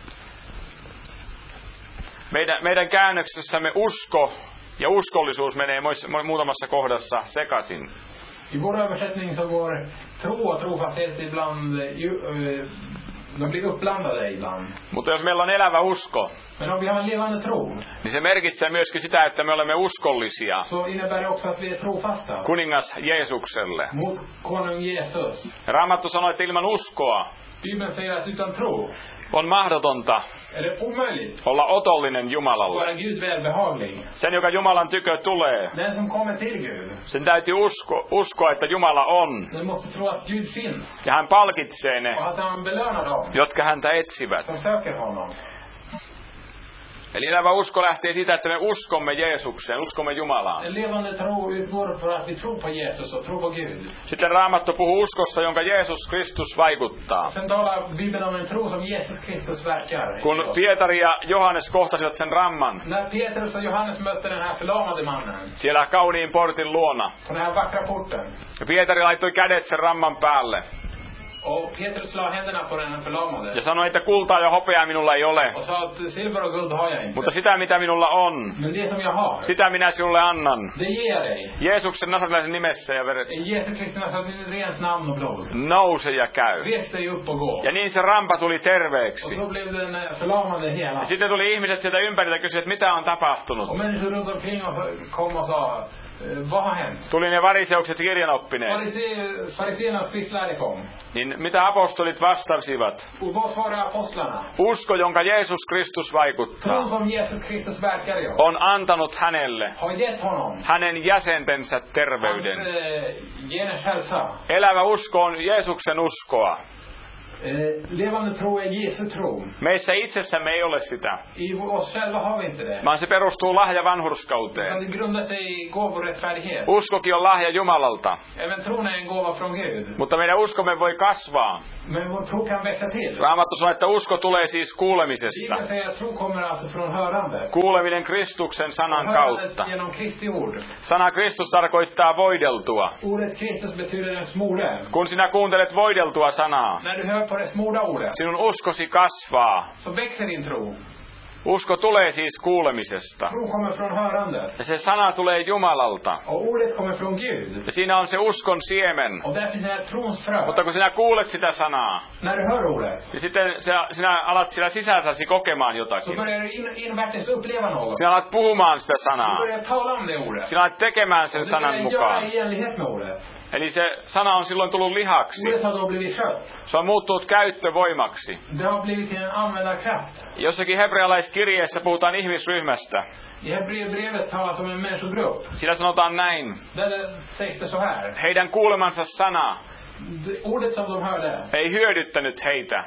Meidän käännöksessämme usko ja uskollisuus menee muutamassa kohdassa sekaisin. I vår översättning så går tro och trofasthet ibland, de blir uppblandade ibland. Mutta jos meillä on elävä usko, Men om vi har en levande tro, niin se merkitsee myöskin sitä, että me olemme uskollisia så innebär det också att vi är trofasta kuningas Jeesukselle. mot konung Jesus. Raamattu sanoi, että ilman uskoa Bibeln säger att utan tro on mahdotonta är det omöjligt olla otollinen att Jumalalle. vara Gud välbehaglig. Sen, joka Jumalan tykö tulee, Den som kommer till Gud, sen täytyy uskoa, että Jumala on. den måste tro att Gud finns Ja hän palkitsee ne, och att han belönar dem jotka häntä etsivät. som söker honom. Eli elävä usko lähtee siitä, että me uskomme Jeesukseen, uskomme Jumalaan. En levande tro utgår för att vi tror på Jesus och tror på Gud. Sitten Raamattu puhuu uskosta, jonka Jeesus Kristus vaikuttaa. Sen talar Bibeln om en tro som Jesus Kristus verkar. Kun Pietari ja Johannes kohtasivat sen ramman, När Petrus och Johannes mötte den här förlamade mannen siellä kauniin portin luona, på den här vackra porten. ja Pietari laittoi kädet sen ramman päälle Och Petrus la händerna på den förlamade. ja sanoi, että kultaa ja hopeaa minulla ei ole, Och sa att silver och guld har jag inte. mutta sitä mitä minulla on, Men det som jag har, sitä minä sinulle annan. det ger jag dig. Jeesuksen nasarilaisen nimessä ja veret. I Jesu Kristi rent namn och blod. Nouse ja käy. Res dig upp och gå. Ja niin se rampa tuli Och terveeksi. då blev den förlamade hela. Ja sitten tuli ihmiset sieltä ympäriltä ja kysyivät, että mitä on tapahtunut. Och människor runt omkring oss kom och sa, vad har hänt? Tuli ne variseukset kirjanoppineet. Fariséernas skriftlärde kom. Niin mitä apostolit vastasivat? Och vad svarade apostlarna? Usko, jonka Jeesus Kristus vaikuttaa, Tron som Jesus Kristus verkar i oss. on antanut hänelle Har gett honom hänen jäsentensä hans terveyden. geners hälsa. Elävä usko on Jeesuksen uskoa. Levande tro är Jesu tro. Meissä itsessämme ei ole sitä, I oss själva har vi inte det. vaan se perustuu lahja Utan vanhurskauteen. det grundar sig i gåvorättfärdighet. Uskokin on lahja Jumalalta, Även tron är en gåva från Gud. mutta meidän uskomme voi kasvaa. Men vår tro kan växa till. Raamattu sanoo, että usko tulee siis kuulemisesta. Bibeln säger att tro kommer alltså från hörande. Kuuleminen Kristuksen sanan kautta. Hörandet genom Kristi ord. Sana Kristus tarkoittaa voideltua. Ordet Kristus betyder den smorde. Kun sinä kuuntelet voideltua sanaa, När du hör på det smorda ordet sinun uskosi kasvaa. så växer din tro. Usko tulee siis kuulemisesta. Tro kommer från hörande. Ja se sana tulee Jumalalta. Och ordet kommer från Gud. Ja siinä on se uskon siemen. Och där finns den här trons frö. Mutta kun sinä kuulet sitä sanaa, När du hör ordet niin sitten sinä alat siellä sisältäsi kokemaan så jotakin. börjar du invärtes uppleva något. Sinä alat puhumaan sitä Du sanaa. börjar tala om det ordet. Sinä alat tekemään sen Och du sanan börjar göra mukaan. i enlighet med ordet. Eli se sana on silloin tullut lihaksi. Ordet har då blivit kött. Se on muuttunut käyttövoimaksi. Det har blivit till en användarkraft. Jossakin hebrealaiskirjeessä puhutaan ihmisryhmästä. I Hebreerbrevet talas om en människogrupp. Siinä sanotaan näin. Där sägs det så här. Heidän kuulemansa sana Ordet som de hörde ei hyödyttänyt heitä,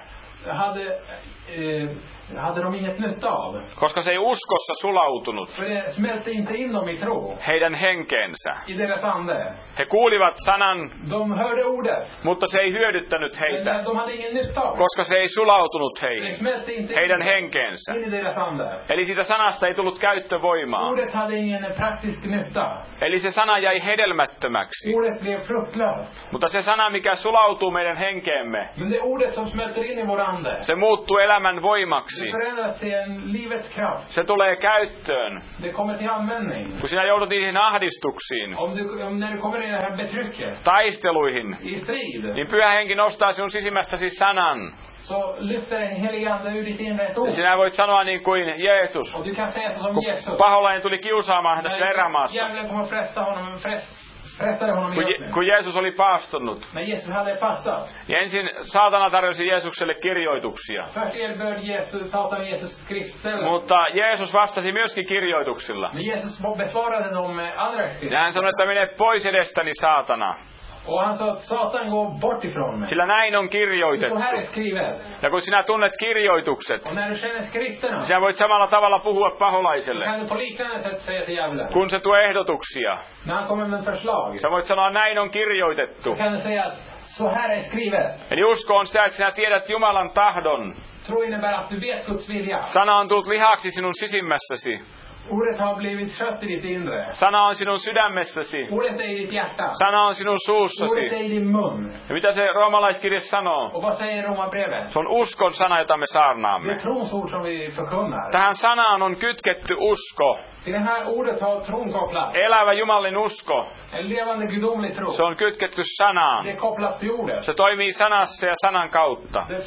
hade de inget nytta av. koska se ei uskossa sulautunut För det smälte inte in dem i tro. heidän henkeensä. I deras ande. He kuulivat sanan, De hörde ordet. mutta se ei hyödyttänyt heitä, Men de hade ingen nytta av det. koska se ei sulautunut Det heihin, smälte inte heidän henkeensä. in i deras ande. Eli siitä sanasta ei tullut käyttövoimaa. Ordet hade ingen praktisk nytta. Eli se sana jäi hedelmättömäksi. Ordet blev fruktlöst. Mutta se sana, mikä sulautuu meidän henkeemme, Men det ordet som smälter in i vår ande. se muuttuu elämän voimaksi. Det förändras till en livets kraft. Se tulee käyttöön. Det kommer till användning. Kun sinä joudut niihin ahdistuksiin, När du kommer in i det här betrycket. taisteluihin, I strid. niin Pyhä Henki nostaa sinun sisimmästäsi sanan. Så lyfter den helige ande ur ditt inre ett ord. Sinä voit sanoa niin kuin Jeesus. Och du kan säga så som Kun Jesus. paholainen tuli kiusaamaan häntä siellä erämaassa. Djävulen kommer fresta honom, frestade honom i öknen. Kun Jeesus oli paastunut. När Jesus hade fastat. Ja ensin saatana tarjosi Jeesukselle kirjoituksia. Först erbjöd Satan Jesus skriftställen. Mutta Jeesus vastasi myöskin kirjoituksilla. Men Jesus besvarade dem med andra skrifter. Ja hän sanoi, että mene pois edestäni saatana. Och han sa att Satan går bort ifrån mig. Sillä näin on kirjoitettu. Så här är skrivet. Ja kun sinä tunnet kirjoitukset, Och när du känner skrifterna. sinä voit samalla tavalla puhua paholaiselle. Kan du på liknande sätt säga till djävulen. Kun se tuo ehdotuksia, När han kommer med förslag. sä voit sanoa, näin on kirjoitettu. Kan du säga att så här är skrivet. Eli usko on sitä, että sinä tiedät Jumalan tahdon. Tro innebär att du vet Guds vilja. Sana on tullut lihaksi sinun sisimmässäsi. Ordet har blivit kött i ditt inre. Sana on sinun sydämessäsi. Ordet är i ditt hjärta. Sana on sinun Ordet suussasi. är i din mun. Ja mitä se roomalaiskirje sanoo? Och vad säger Romarbrevet? Se on uskon sana, jota me Det saarnaamme. är trons ord som vi förkunnar. Tähän sanaan on kytketty usko. Till det här ordet har tron kopplat. Elävä Jumalin usko. En levande gudomlig tro. Se on kytketty sanaan. Det är kopplat till ordet. Se toimii sanassa ja sanan kautta. Det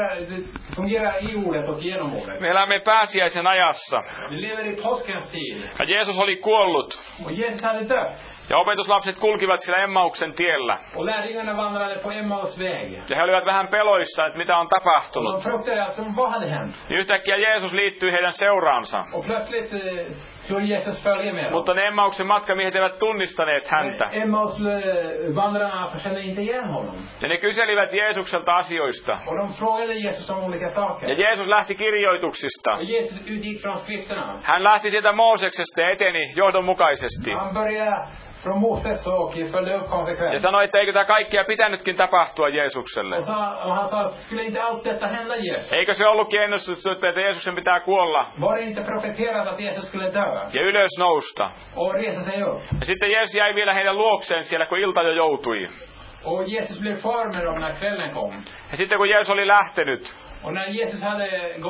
fungerar i ordet och genom ordet. Me elämme pääsiäisen ajassa. Vi lever i påskens tid. Ja Jeesus oli kuollut. Och Jesus hade dött. Ja opetuslapset kulkivat siellä Emmauksen tiellä. Och lärjungarna vandrade på Emmaus väg. Ja he olivat vähän peloissa, että mitä on Och tapahtunut. de fruktade alltså vad hade hänt. Niin yhtäkkiä Jeesus liittyi heidän seuraansa. Och plötsligt skulle Jesus följa med dem. Mutta ne Emmauksen matkamiehet eivät tunnistaneet häntä. Emmaus vandrarna kände inte igen honom. Ja ne kyselivät Jeesukselta asioista. Och de frågade Jesus om olika saker. Ja Jeesus lähti kirjoituksista. Och Jesus utgick från skrifterna. Hän lähti sieltä Mooseksesta ja eteni johdonmukaisesti. Han började från Moses och följde upp Ja konsekvent. sanoi, että eikö tämä kaikkia pitänytkin tapahtua Jeesukselle. Och han sa att skulle inte allt detta hända Jesus? Eikö se ollutkin ennustettu, että Jeesuksen pitää kuolla Var det inte profeterat att Jesus skulle dö? ja ylös nousta? Och resa sig upp? Ja sitten Jeesus jäi vielä heidän luokseen siellä, kun ilta jo joutui. Och Jesus blev kvar med dem när kvällen kom. Ja sitten kun Jeesus oli lähtenyt, Och när Jesus hade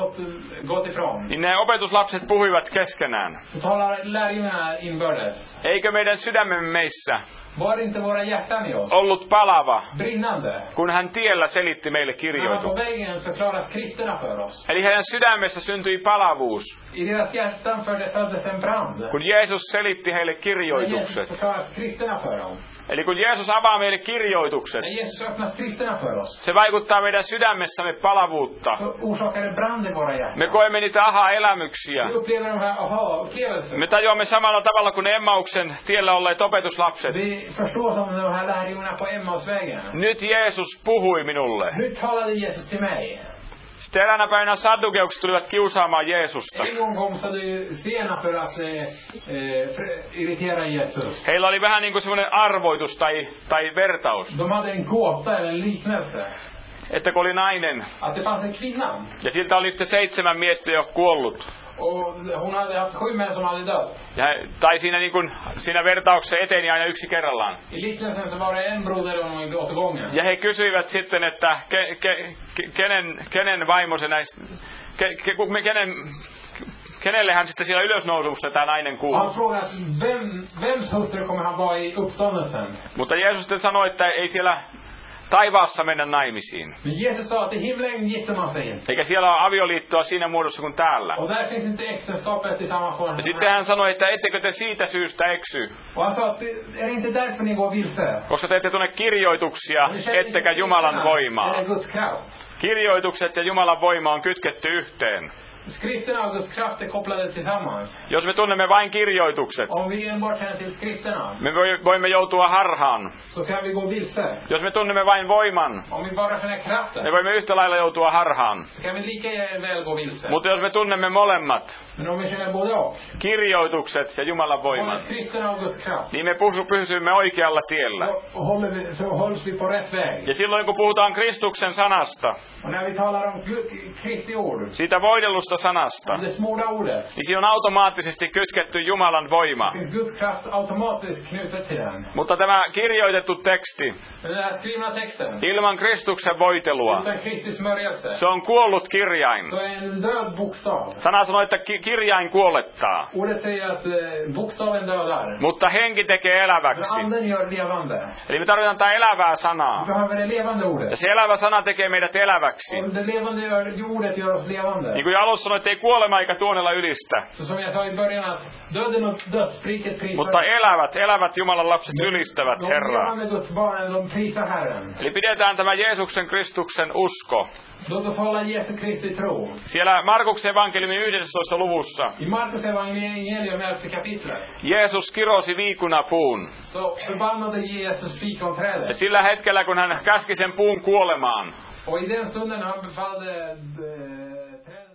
gått ifrån. niin ne opetuslapset puhuivat keskenään. Så talar lärjungarna inbördes. Eikö meidän sydämemme meissä Var inte våra hjärtan i oss ollut palava, brinnande? kun hän tiellä selitti meille När han på kirjoitukset? vägen förklarat skrifterna för oss. Eli heidän sydämessä syntyi palavuus, I deras hjärtan föddes en brand. kun Jeesus selitti heille När Jesus kirjoitukset. förklarar skrifterna för dem. Eli kun Jeesus avaa meille kirjoitukset, När Jesus öppnar skrifterna för oss. se vaikuttaa meidän sydämessämme palavuutta. kuumuutta. så orsakar det brand i våra hjärtan. Me koemme niitä aha-elämyksiä. Vi upplever de här aha-upplevelserna. Me tajuamme samalla tavalla kuin ne Emmauksen tiellä olleet opetuslapset. Vi förstår som de här lärjungarna på Emmausvägen. Nyt Jeesus puhui minulle. Nu talade Jesus till mig. Sitten eräänä päivänä saddukeukset tulivat kiusaamaan Jeesusta. En gång kom sadduceerna för att irritera Jesus. Heillä oli vähän niin kuin semmoinen arvoitus tai vertaus. De hade en gåta eller en liknelse. Että kun oli nainen, Att det fanns en kvinna. ja siltä oli sitten 7 miestä jo kuollut. Och hon hade haft 7 män som hade dött. Tai siinä vertauksessa eteni aina yksi kerrallaan. I liknelsen så var det en broder och åt gången. Ja he kysyivät sitten, että kenen vaimo se näistä, kenelle hän sitten siellä ylösnousussa tämä nainen kuuluu. Han frågade vems hustru kommer han vara i uppståndelsen. Mutta Jeesus sitten sanoi, että ei siellä taivaassa mennä naimisiin. Men Jesus sa att i himlen gifter man sig inte. Eikä siellä ole avioliittoa siinä muodossa kuin täällä. Och där finns inte äktenskapet tillsammans med. Ja sitten hän sanoi, että ettekö te siitä syystä eksy. Och han sa att är det inte därför ni går vilse? Koska te ette tunne kirjoituksia, ettekä Jumalan voimaa. Eller Guds kraft. Kirjoitukset ja Jumalan voima on kytketty yhteen. Skrifterna och Guds kraft är kopplade tillsammans. Jos me tunnemme vain kirjoitukset, Om vi enbart känner till skrifterna, me voimme joutua harhaan. så kan vi gå vilse. Jos me tunnemme vain voiman, Om vi bara känner kraften, me voimme yhtä lailla joutua harhaan. så kan vi lika väl gå vilse. Mutta jos me tunnemme molemmat, Men om vi känner både och, kirjoitukset ja Jumalan voiman, både skrifterna och Guds kraft, niin me pysymme oikealla tiellä. så hålls vi på rätt väg. Ja silloin kun puhutaan Kristuksen sanasta, Och när vi talar om Kristi ord, siitä voidellusta sanasta, om det smorda ordet, niin siinä on automaattisesti kytketty Jumalan voima. finns Guds kraft automatiskt knutet till den. Mutta tämä kirjoitettu teksti, Men den här skrivna texten, ilman Kristuksen voitelua, utan Kristi smörjelse, se on kuollut kirjain. så är en död bokstav. Sana sanoo, että kirjain kuolettaa, Ordet säger att bokstaven dödar. mutta henki tekee Men eläväksi. anden gör levande. Eli me tarvitaan tämä elävää sanaa. Vi behöver det levande ordet. Ja se elävä sana tekee meidät eläväksi. Och det levande ordet gör oss levande. Niin kuin alussa sanoi, että ei kuolema eikä tuonella ylistä. Så som jag sa i början att döden och dödsriket prisar. Mutta elävät Jumalan lapset ylistävät Herraa. De levande Guds barnen, de prisar Herren. Eli pidetään tämä Jeesuksen Kristuksen usko. Låt oss hålla Jesu Kristi tro. Siellä Markuksen evankeliumin 11. luvussa I Markus evangelium 11 kapitlet. Jeesus kirosi viikunapuun. Så förbannade Jesus fikonträdet. Ja sillä hetkellä, kun hän käski sen puun kuolemaan, Och i den stunden han befallde trädet,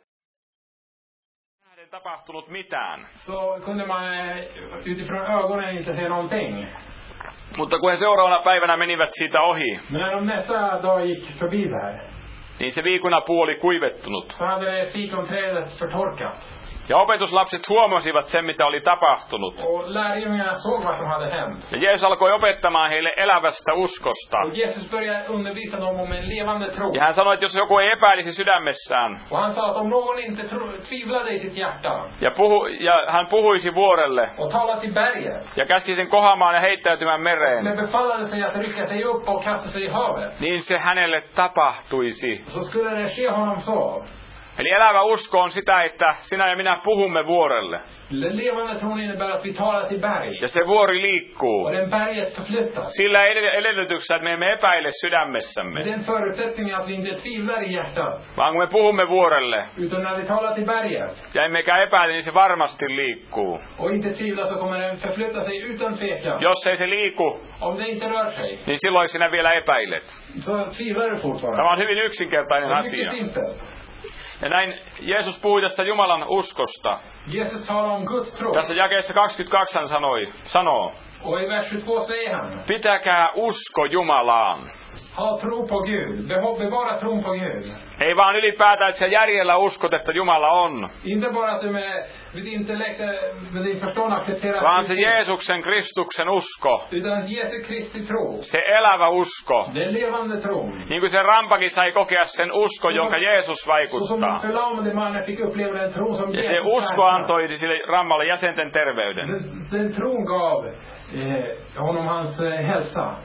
ei tapahtunut mitään. så kunde man utifrån ögonen inte se någonting. Mutta kun he seuraavana päivänä menivät siitä ohi, Men när de nästa dag gick förbi där, niin se viikunapuu oli kuivettunut. så hade det fikonträdet förtorkat. Ja opetuslapset huomasivat sen, mitä oli tapahtunut. Och lärjungarna såg vad som hade hänt. Ja Jeesus alkoi opettamaan heille elävästä uskosta. Och Jesus började undervisa dem om en levande tro. Ja hän sanoi, että jos joku ei epäilisi sydämessään, Och han sa att om någon inte tvivlade i sitt hjärta ja hän puhuisi vuorelle, och talade till berget, ja käski sen kohamaan ja heittäytymään mereen, men befallade sig att rycka sig upp och kasta sig i havet, niin se hänelle tapahtuisi. så skulle det ske honom så. Eli elävä usko on sitä, että sinä ja minä puhumme vuorelle. Den levande tron innebär att vi talar till berg. Ja se vuori liikkuu. Och den berget förflyttas. Sillä edellytyksellä, että me emme epäile sydämessämme. Men den förutsättningen att vi inte tvivlar i hjärtat. Vaan kun me puhumme vuorelle Utan när vi talar till berget. ja emmekä epäile, niin se varmasti liikkuu. Och inte tvivlar så kommer den förflytta sig utan tvekan. Jos ei se liiku, Om det inte rör sig. niin silloin sinä vielä epäilet. Så tvivlar du fortfarande. Tämä on hyvin yksinkertainen Det är mycket asia. simpelt. Ja näin Jeesus puhui tästä Jumalan uskosta. Jesus talar om Guds tro. Tässä jakeessa 22 hän sanoo, Och i vers 22 säger han: pitäkää usko Jumalaan. ha tro på Gud. Bevara tron på Gud. Ei vaan ylipäätään, että sä järjellä uskot, että Jumala on. Inte bara att du med ditt intellekt, med din förstånd accepterar. Vaan se Jeesuksen Kristuksen usko. Utan Jesu Kristi tro. Se elävä usko. Den levande tron. Niin kuin se rampakin sai kokea sen uskon, jonka Jeesus Så som vaikuttaa. den förlamade mannen fick uppleva den tron som Ja Jesus se usko verkar. antoi sille rammalle jäsenten terveyden. Den tron gav honom hans hälsa.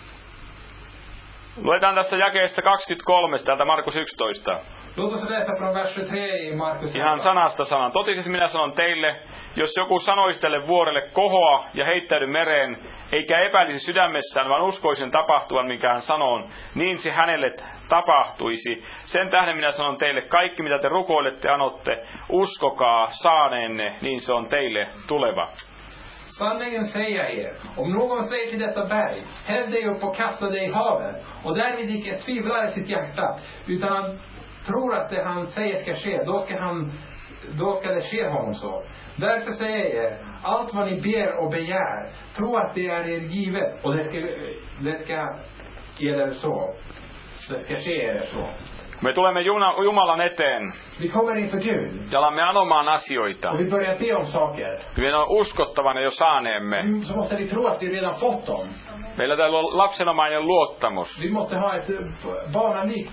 Luetaan tässä jakeesta 23 täältä Markus 11. Låt oss läsa från vers 23 i Markus. Ihan sanasta sanan. Totisesti minä sanon teille, jos joku sanoisi tälle vuorelle kohoa ja heittäydy mereen, eikä epäilisi sydämessään, vaan uskoisi sen tapahtuvan, minkä hän sanoo, niin se hänelle tapahtuisi. Sen tähden minä sanon teille, kaikki mitä te rukoilette ja anotte, uskokaa saaneenne, niin se on teille tuleva. Sanningen säger jag er, om någon säger till detta berg, häv dig upp och kasta dig i havet, och därvid icke tvivlar i sitt hjärta, utan han tror att det han säger ska ske, då ska det ske honom så. Därför säger jag er, allt vad ni ber och begär, tro att det är er givet, och det ska ge er så. Det ska ske er så. Me tulemme Jumalan eteen. Vi kommer inför Gud. Ja alamme anomaan asioita. Och vi börjar be om saker. Meidän on uskottava ne jo saaneemme. Så måste vi tro att vi redan fått dem. Meillä täytyy olla lapsenomainen luottamus. Vi måste ha ett barnalikt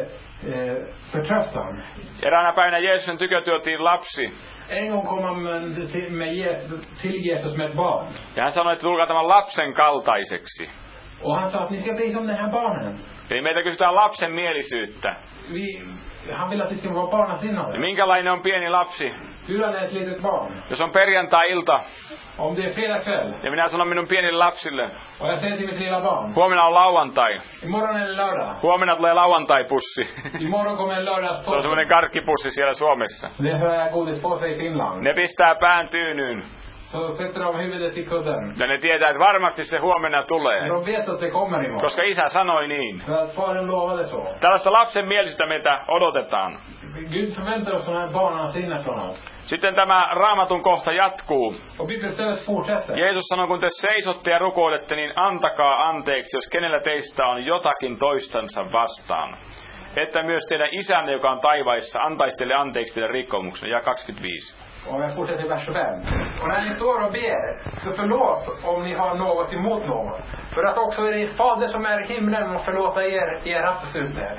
förtröstan. Eräänä päivänä Jeesuksen tykö tuotiin lapsi. En gång kom han till Jesus med ett barn. Ja hän sanoi, että tulkaa tämän lapsen kaltaiseksi. Och han sa att ni ska bli som den här barnen. Eli meitä kysytään lapsen mielisyyttä. Han vill att vi ska vara barnasinnade. Ja minkälainen on pieni lapsi? Hur är ett litet barn? Jos on perjantai-ilta. Om det är fredag kväll. Ja minä sanon minun pienille lapsille. Och jag säger till mitt lilla barn. Huomenna on lauantai. Imorgon är det lördag. Huomenna tulee lauantai-pussi. Imorgon kommer en lördagspåse. Se on semmoinen karkkipussi siellä Suomessa. Det är godispåse i Finland. Ne pistää pään tyynyyn. Så sätter de huvudet i kudden. Ja ne tietää, että varmasti se huomenna tulee. De vet att det kommer imorgon. Koska isä sanoi niin. För att faren lovade så. Tällaista lapsen mielisyyttä meitä odotetaan. Gud förväntar oss sådana här barnasinne från oss. Sitten tämä Raamatun kohta jatkuu. Och bibelstället fortsätter. Jeesus sanoi, kun te seisotte ja rukoilette, niin antakaa anteeksi, jos kenellä teistä on jotakin toistansa vastaan. Että myös teidän isänne, joka on taivaissa, antaisi teille anteeksi teidän rikkomuksenne. Ja 25. Och jag fortsätter i vers 5. Och när ni står och ber, så förlåt om ni har något emot någon. För att också er fader som är i himlen må förlåta er era synder.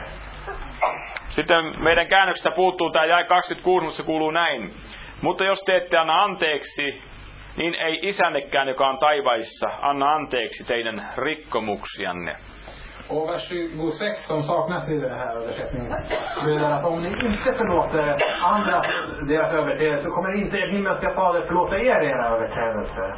Sitten meidän käännöksestä puuttuu tämä jae 26, mutta se kuuluu näin. Mutta jos te ette anna anteeksi, niin ei isännekään, joka on taivaissa, anna anteeksi teidän rikkomuksianne. Och vers 26 som saknas i den här översättningen betyder att om ni inte förlåter andra deras överträdelser, så kommer inte er himmelska fader förlåta er era överträdelser.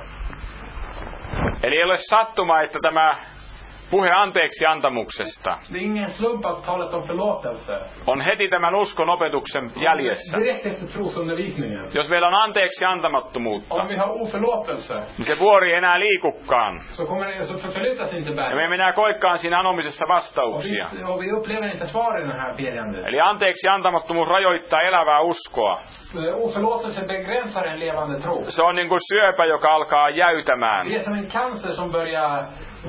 Eli ei ole sattuma, että tämä puhe anteeksi antamuksesta Det är ingen slump att talet om förlåtelse on heti tämän uskon opetuksen jäljessä. direkt efter trosundervisningen. Jos meillä on anteeksi antamattomuutta, Om vi har oförlåtelse, niin se vuori ei enää liikukaan. så kommer det så förflyttas inte Ja berg. me emme enää koikaan siinä anomisessa vastauksia. Och vi upplever inte svar i den här bedjandet. Eli anteeksi antamattomuus rajoittaa elävää uskoa. Oförlåtelse begränsar en levande tro. Se on niin kuin syöpä, joka alkaa jäytämään. Det är som en cancer som börjar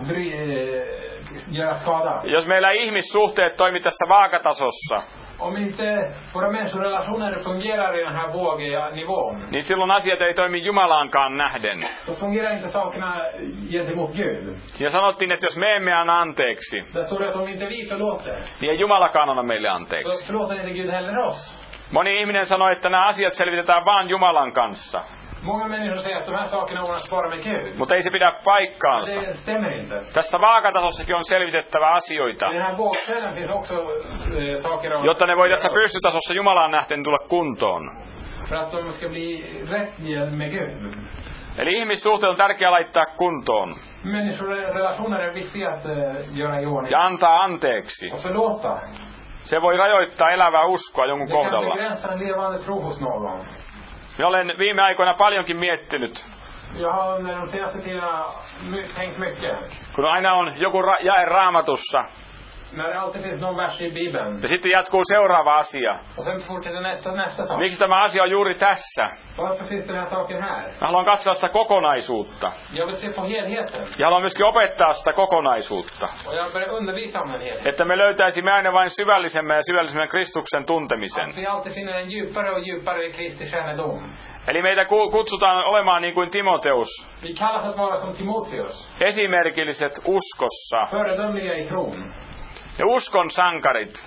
göra skada. Jos meillä ihmissuhteet toimii tässä vaakatasossa, Om inte våra människorelationer fungerar i den här vågnivån, niin silloin asiat ei toimi Jumalaankaan nähden. så fungerar inte sakerna gentemot Gud. Ja sanottiin, että jos me emme anna anteeksi, Där står det att om inte vi förlåter, niin ei Jumalakaan anna meille så anteeksi. förlåter inte Gud heller oss. Moni ihminen sanoi, että nämä asiat selvitetään vaan Jumalan kanssa. Många människor säger att de här sakerna ordnas bara med Gud. Mutta ei se pidä paikkaansa. Det stämmer inte. Tässä vaakatasossakin on selvitettävä asioita, I den här vågskällan finns också saker om, jotta ne voi tässä pystytasossa Jumalaan nähden tulla kuntoon. för att de ska bli rätt med Gud. Eli ihmissuhteet on tärkeää laittaa kuntoon Människorelationer är viktiga att göra i ordning. ja antaa anteeksi. Och förlåta. Se voi rajoittaa elävää uskoa jonkun Det kan kohdalla. begränsa en levande tro hos någon. Minä olen viime aikoina paljonkin miettinyt, Jag har under de senaste tiderna tänkt mycket. kun aina on joku jae Raamatussa, När det alltid finns någon vers i Bibeln. ja sitten jatkuu seuraava asia. Och sen fortsätter nästa sak. Miksi tämä asia on juuri tässä? Varför finns den här saken här? Mä haluan katsoa sitä kokonaisuutta. Jag vill se på helheten. Ja haluan myöskin opettaa sitä kokonaisuutta. Och jag börjar undervisa om den helheten. Että me löytäisimme aina vain syvällisemmän ja syvällisemmän Kristuksen tuntemisen. Att vi alltid finner en djupare och djupare Kristi kännedom. Eli meitä kutsutaan olemaan niin kuin Timoteus. Vi kallas att vara som Timoteus. Esimerkilliset uskossa. Föredömliga i tron. Ja uskon sankarit.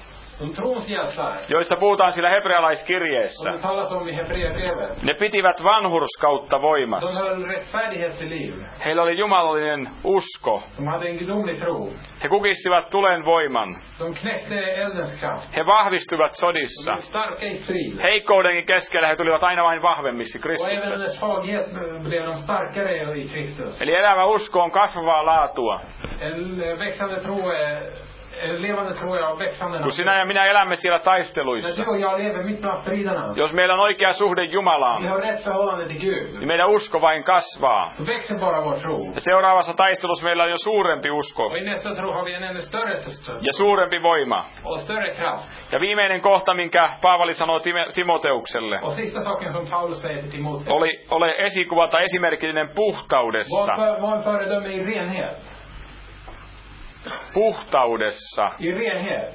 De trons hjältar. joista puhutaan sillä hebrealaiskirjeessä. Som det talas om i Hebreerbrevet. Ne pitivät vanhurskautta voimassa. De höll rättfärdighet till liv. Heillä oli jumalallinen usko. De hade en gudomlig tro. He kukistivat tulen voiman. De knäckte eldens kraft. He vahvistuivat De sodissa. blev starka i strid. Heikkoudenkin keskellä he tulivat aina vain vahvemmiksi Och även Kristuksessa. under svaghet blev de starkare i Kristus. Eli elävä usko on kasvavaa laatua. En växande tro en levande tro är växande. Kun sinä ja minä elämme siellä När taisteluissa, du och jag lever mitt bland striderna. jos meillä on oikea suhde Vi Jumalaan, har rätt förhållande till Gud. niin meidän usko vain kasvaa. Så växer bara vår tro. Ja seuraavassa taistelussa meillä on jo suurempi usko Och i nästa tro har vi en ännu större tro. ja suurempi voima. Och större kraft. Ja viimeinen kohta, minkä Paavali sanoo Timoteukselle, Och sista saken som Paulus säger till Timoteus. ole esikuva tai esimerkillinen puhtaudessa. Var en föredöme i renhet. Puhtaudessa. I renhet.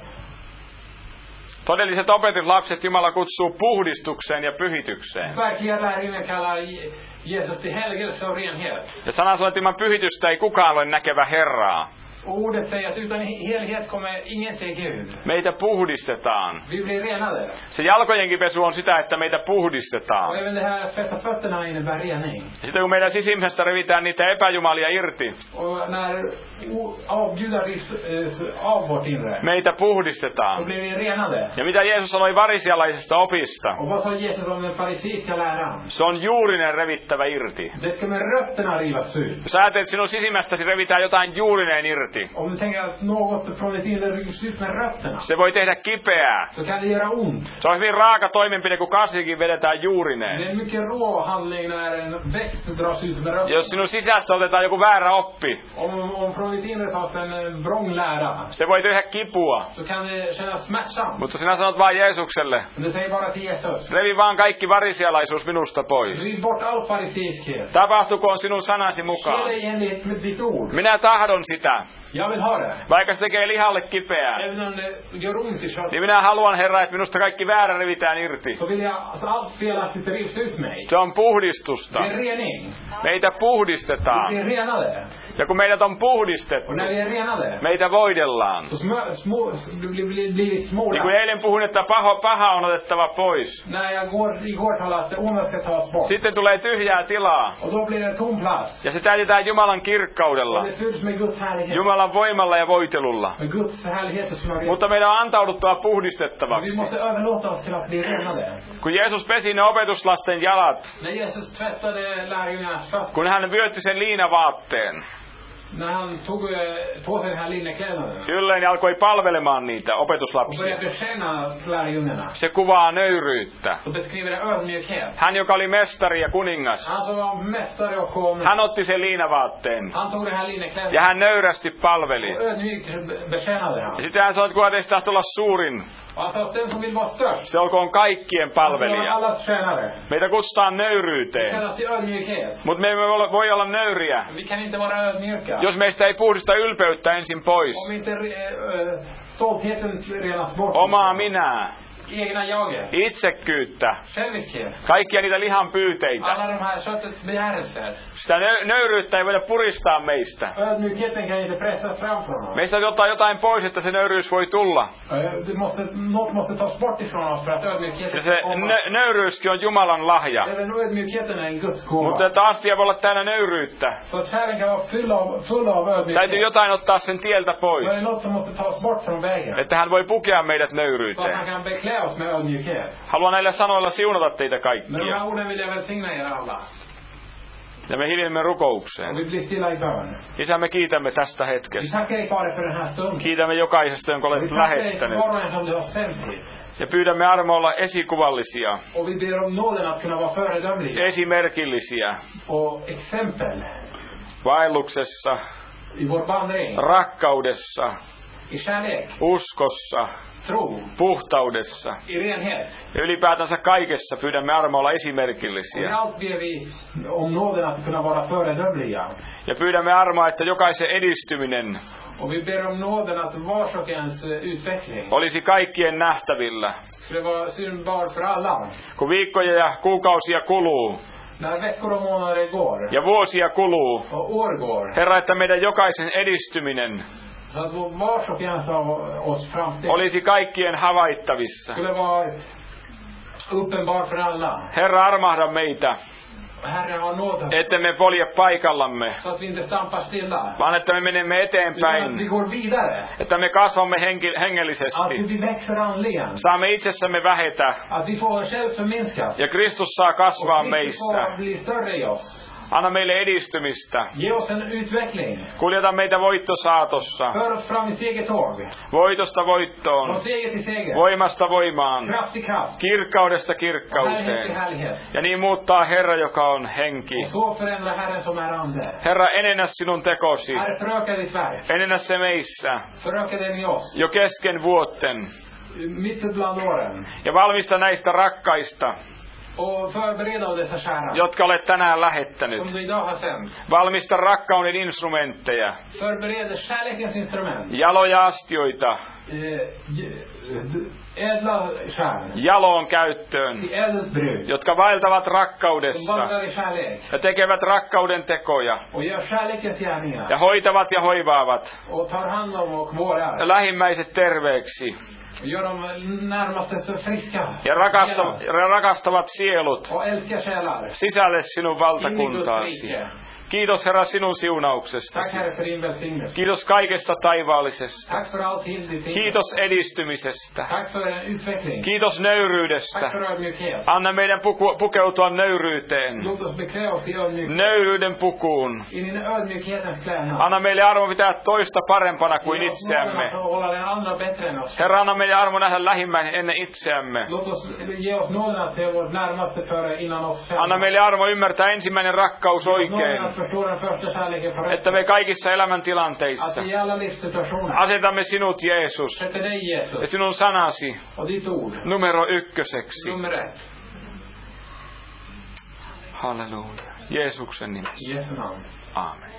Todelliset opetuslapset Jumala kutsuu puhdistukseen ja pyhitykseen. Verkliga lärjungar kallar Jesus till helgelse och renhet. Ja sana sanoo, että ilman pyhitystä ei kukaan ole näkevä Herraa. Och ordet säger att utan helhet kommer ingen se Gud. Meitä puhdistetaan. Vi blir renade. Se jalkojenkin pesu on sitä, että meitä puhdistetaan. Och även det här att tvätta fötterna innebär rening. Ja sitten kun meidän sisimmästä revitään niitä epäjumalia irti, Och när avgudar rivs av vårt inre, meitä då puhdistetaan. blir vi renade. Ja mitä Jeesus sanoi varisialaisesta opista? Och vad sa Jesus om den fariseiska läran? Se on juurinen revittävä irti. Det ska med rötterna rivas ut. Jos ajattelet, että sinun sisimmästäsi revitään jotain juurineen irti, Om du tänker att något från ditt inre rivs ut med rötterna, se voi tehdä kipeää. så kan det göra ont. Se on hyvin raaka toimenpide, kun kasvikin vedetään Det juurineen. är en mycket rå handling när en växt dras ut med rötterna. Jos sinun sisästä otetaan joku väärä oppi, Om från ditt inre tas en vrång lära, se voi tehdä kipua. så kan det kännas smärtsamt. Mutta sinä sanot vaan Jeesukselle, Men det säger bara till Jesus. revi vaan kaikki varisialaisuus minusta pois. Riv bort all fariseiskhet. Tapahtukoon sinun sanasi Ge mukaan. dig enligt med ditt ord. Minä tahdon sitä. Jag vill ha det. Vaikka se tekee lihalle kipeää, Även om det gör ont i köttet, niin minä haluan, Herra, että minusta kaikki väärä revitään irti. så vill jag att allt felaktigt rivs ut mig. Se on puhdistusta. Det är rening. Meitä Vi puhdistetaan. blir renade. Ja kun meidät on puhdistettu, Och när vi är renade, meitä voidellaan. så blir vi Niin smorda. kuin eilen puhun, että paha on otettava pois. När jag igår talade att det onda ska tas bort. Sitten tulee tyhjää tilaa. Och då blir det tom plats. Ja se täytetään Jumalan kirkkaudella. Och det fylls med Guds härlighet. Jumalan voimalla ja voitelulla. Med Guds härlighet och smörjelse. Mutta meidän on antauduttava Vi puhdistettavaksi. måste överlåta oss till att bli renade. Kun Jeesus pesi ne opetuslasten jalat, När Jesus tvättade lärjungarnas fötter, kun hän vyötti sen liinavaatteen, när han tog på sig den här linneklädnaden Ylleini alkoi palvelemaan niitä och opetuslapsia. började betjäna lärjungarna, Se kuvaa nöyryyttä. så beskriver det ödmjukhet. Hän, joka oli mestari ja kuningas, Han som var mästare och konung, hän otti sen liinavaatteen han tog den här ja linneklädnaden hän nöyrästi palveli. och ödmjukt betjänade han. Ja sitten hän sanoi, että kuka teistä tahtoo olla suurin, Och han sa att den som vill vara störst, se olkoon kaikkien han ska vara palvelija. allas tjänare. Meitä kutsutaan Det nöyryyteen, kallas till ödmjukhet. mutta me emme voi olla nöyriä, Vi kan inte vara ödmjuka. jos meistä ei puhdista ylpeyttä ensin pois. Om inte stoltheten renas bort. Omaa minää, Egna jaget. itsekkyyttä, Själviskhet. kaikkia niitä lihan pyyteitä. Alla de här köttets begärelser. Sitä nöyryyttä ei voida puristaa meistä. Ödmjukheten kan inte pressas fram från oss. Meistä täytyy ottaa jotain pois, että se nöyryys voi tulla. Något måste tas bort ifrån oss för att ödmjukheten Ja ska se komma. nöyryyskin on Jumalan lahja. Även ödmjukheten är en Guds gåva. Mutta että astia voi olla täynnä nöyryyttä, Så att själen kan vara full av ödmjukhet. täytyy jotain ottaa sen tieltä Men pois. det är något som måste tas bort från vägen. Että hän voi pukea meidät Så att han nöyryyteen. kan beklä oss med ödmjukhet. Haluan näillä sanoilla siunata teitä Med de kaikkia. här orden vill jag välsigna er alla. Ja me hiljemme Och rukoukseen. vi blir stilla i bön. Isä, me kiitämme tästä Vi hetkestä. tackar dig Fader för den här stunden. Kiitämme jokaisesta, jonka Vi olet tackar dig för lähettänyt. var och en som du har sänt hit. Ja pyydämme armoilla esikuvallisia, Och vi ber om nåden att kunna vara föredömliga. esimerkillisiä, Och exempel vaelluksessa, i vår vandring. rakkaudessa, I kärlek. uskossa, Tro. puhtaudessa. I renhet. Ja ylipäätänsä kaikessa pyydämme armoilla Och i esimerkillisiä. allt ber vi om nåden att kunna vara föredömliga. Ja pyydämme armoa, että jokaisen edistyminen Och vi ber om nåden att vars och ens utveckling olisi kaikkien nähtävillä. skulle vara synbar för alla. Kun viikkoja ja kuukausia kuluu När veckor och månader går ja vuosia kuluu, och år går. Herra, että meidän jokaisen edistyminen Så att vars och en av oss framsteg olisi kaikkien havaittavissa. skulle vara uppenbar för alla. Herra, armahda meitä, Herren har nåd että me polje paikallamme, så att vi inte stampar stilla. vaan että me menemme Utan att vi eteenpäin, går vidare. että me kasvamme Att hengellisesti, vi växer andligen. saamme itsessämme vähetä Att vi får själv förminskas. ja Kristus saa kasvaa Och Kristus meissä. får bli större i oss. Anna meille edistymistä. Ge oss en utveckling. Kuljeta meitä voittosaatossa. För oss fram i segertåg. Voitosta voittoon. Från seger till seger. Voimasta voimaan. Kraft till kraft. Kirkkaudesta Härlighet till kirkkauteen. härlighet. Ja niin muuttaa Herra, joka on henki. Och så förändrar Herren som är ande. Herra, enennä sinun tekosi. Herre, föröka ditt verk. Enennä se meissä. Föröka den i oss. Jo kesken vuotten. Mitt bland åren. Ja valmista näistä rakkaista, Och förbereda dessa kära. jotka olet tänään lähettänyt. Som du idag har sänt. Valmista rakkauden instrumentteja. Förbereda kärlekens instrument. Jaloja astioita. Ädla kärn. Jaloon käyttöön. I ädelt bruk. Jotka vaeltavat Som rakkaudessa. vandrar i kärlek. Ja tekevät rakkauden tekoja. Och gör kärlekens gärningar. Ja hoitavat ja hoivaavat. Och tar hand om och vårdar. Ja lähimmäiset terveeksi. Och gör dem närmaste så friska. Ja rakastavat sielut Och älskar själar. sisälle sinun In i Guds valtakuntaasi. rike. Kiitos Herra sinun Tack siunauksestasi. Herre för din välsignelse. Kiitos kaikesta taivaallisesta. Tack för allt till ditt. Kiitos edistymisestä. Tack för en utveckling. Kiitos nöyryydestä. Tack för ödmjukhet. Anna meidän pukeutua nöyryyteen. Låt oss beklä oss i ödmjukhet. Nöyryyden pukuun. I din ödmjukhetens klädnad. Anna meille armo pitää toista parempana kuin Ge oss nåden itseämme. att hålla den andra bättre än oss. Herra, anna meille armo nähdä lähimmäinen ennen itseämme. Låt oss ge oss nåden att se vårt närmaste före innan oss själva. Anna meille armo ymmärtää ensimmäinen rakkaus Nåden oikein. att förstå den första kärleken för Että me kaikissa elämäntilanteissa att i alla livssituationer asetamme sinut Jeesus sätter dig ja Jesus sinun sanasi och ditt ord numero ykköseksi. nummer 1. Halleluja. Jeesuksen nimessä. I Jesu namn. Aamen.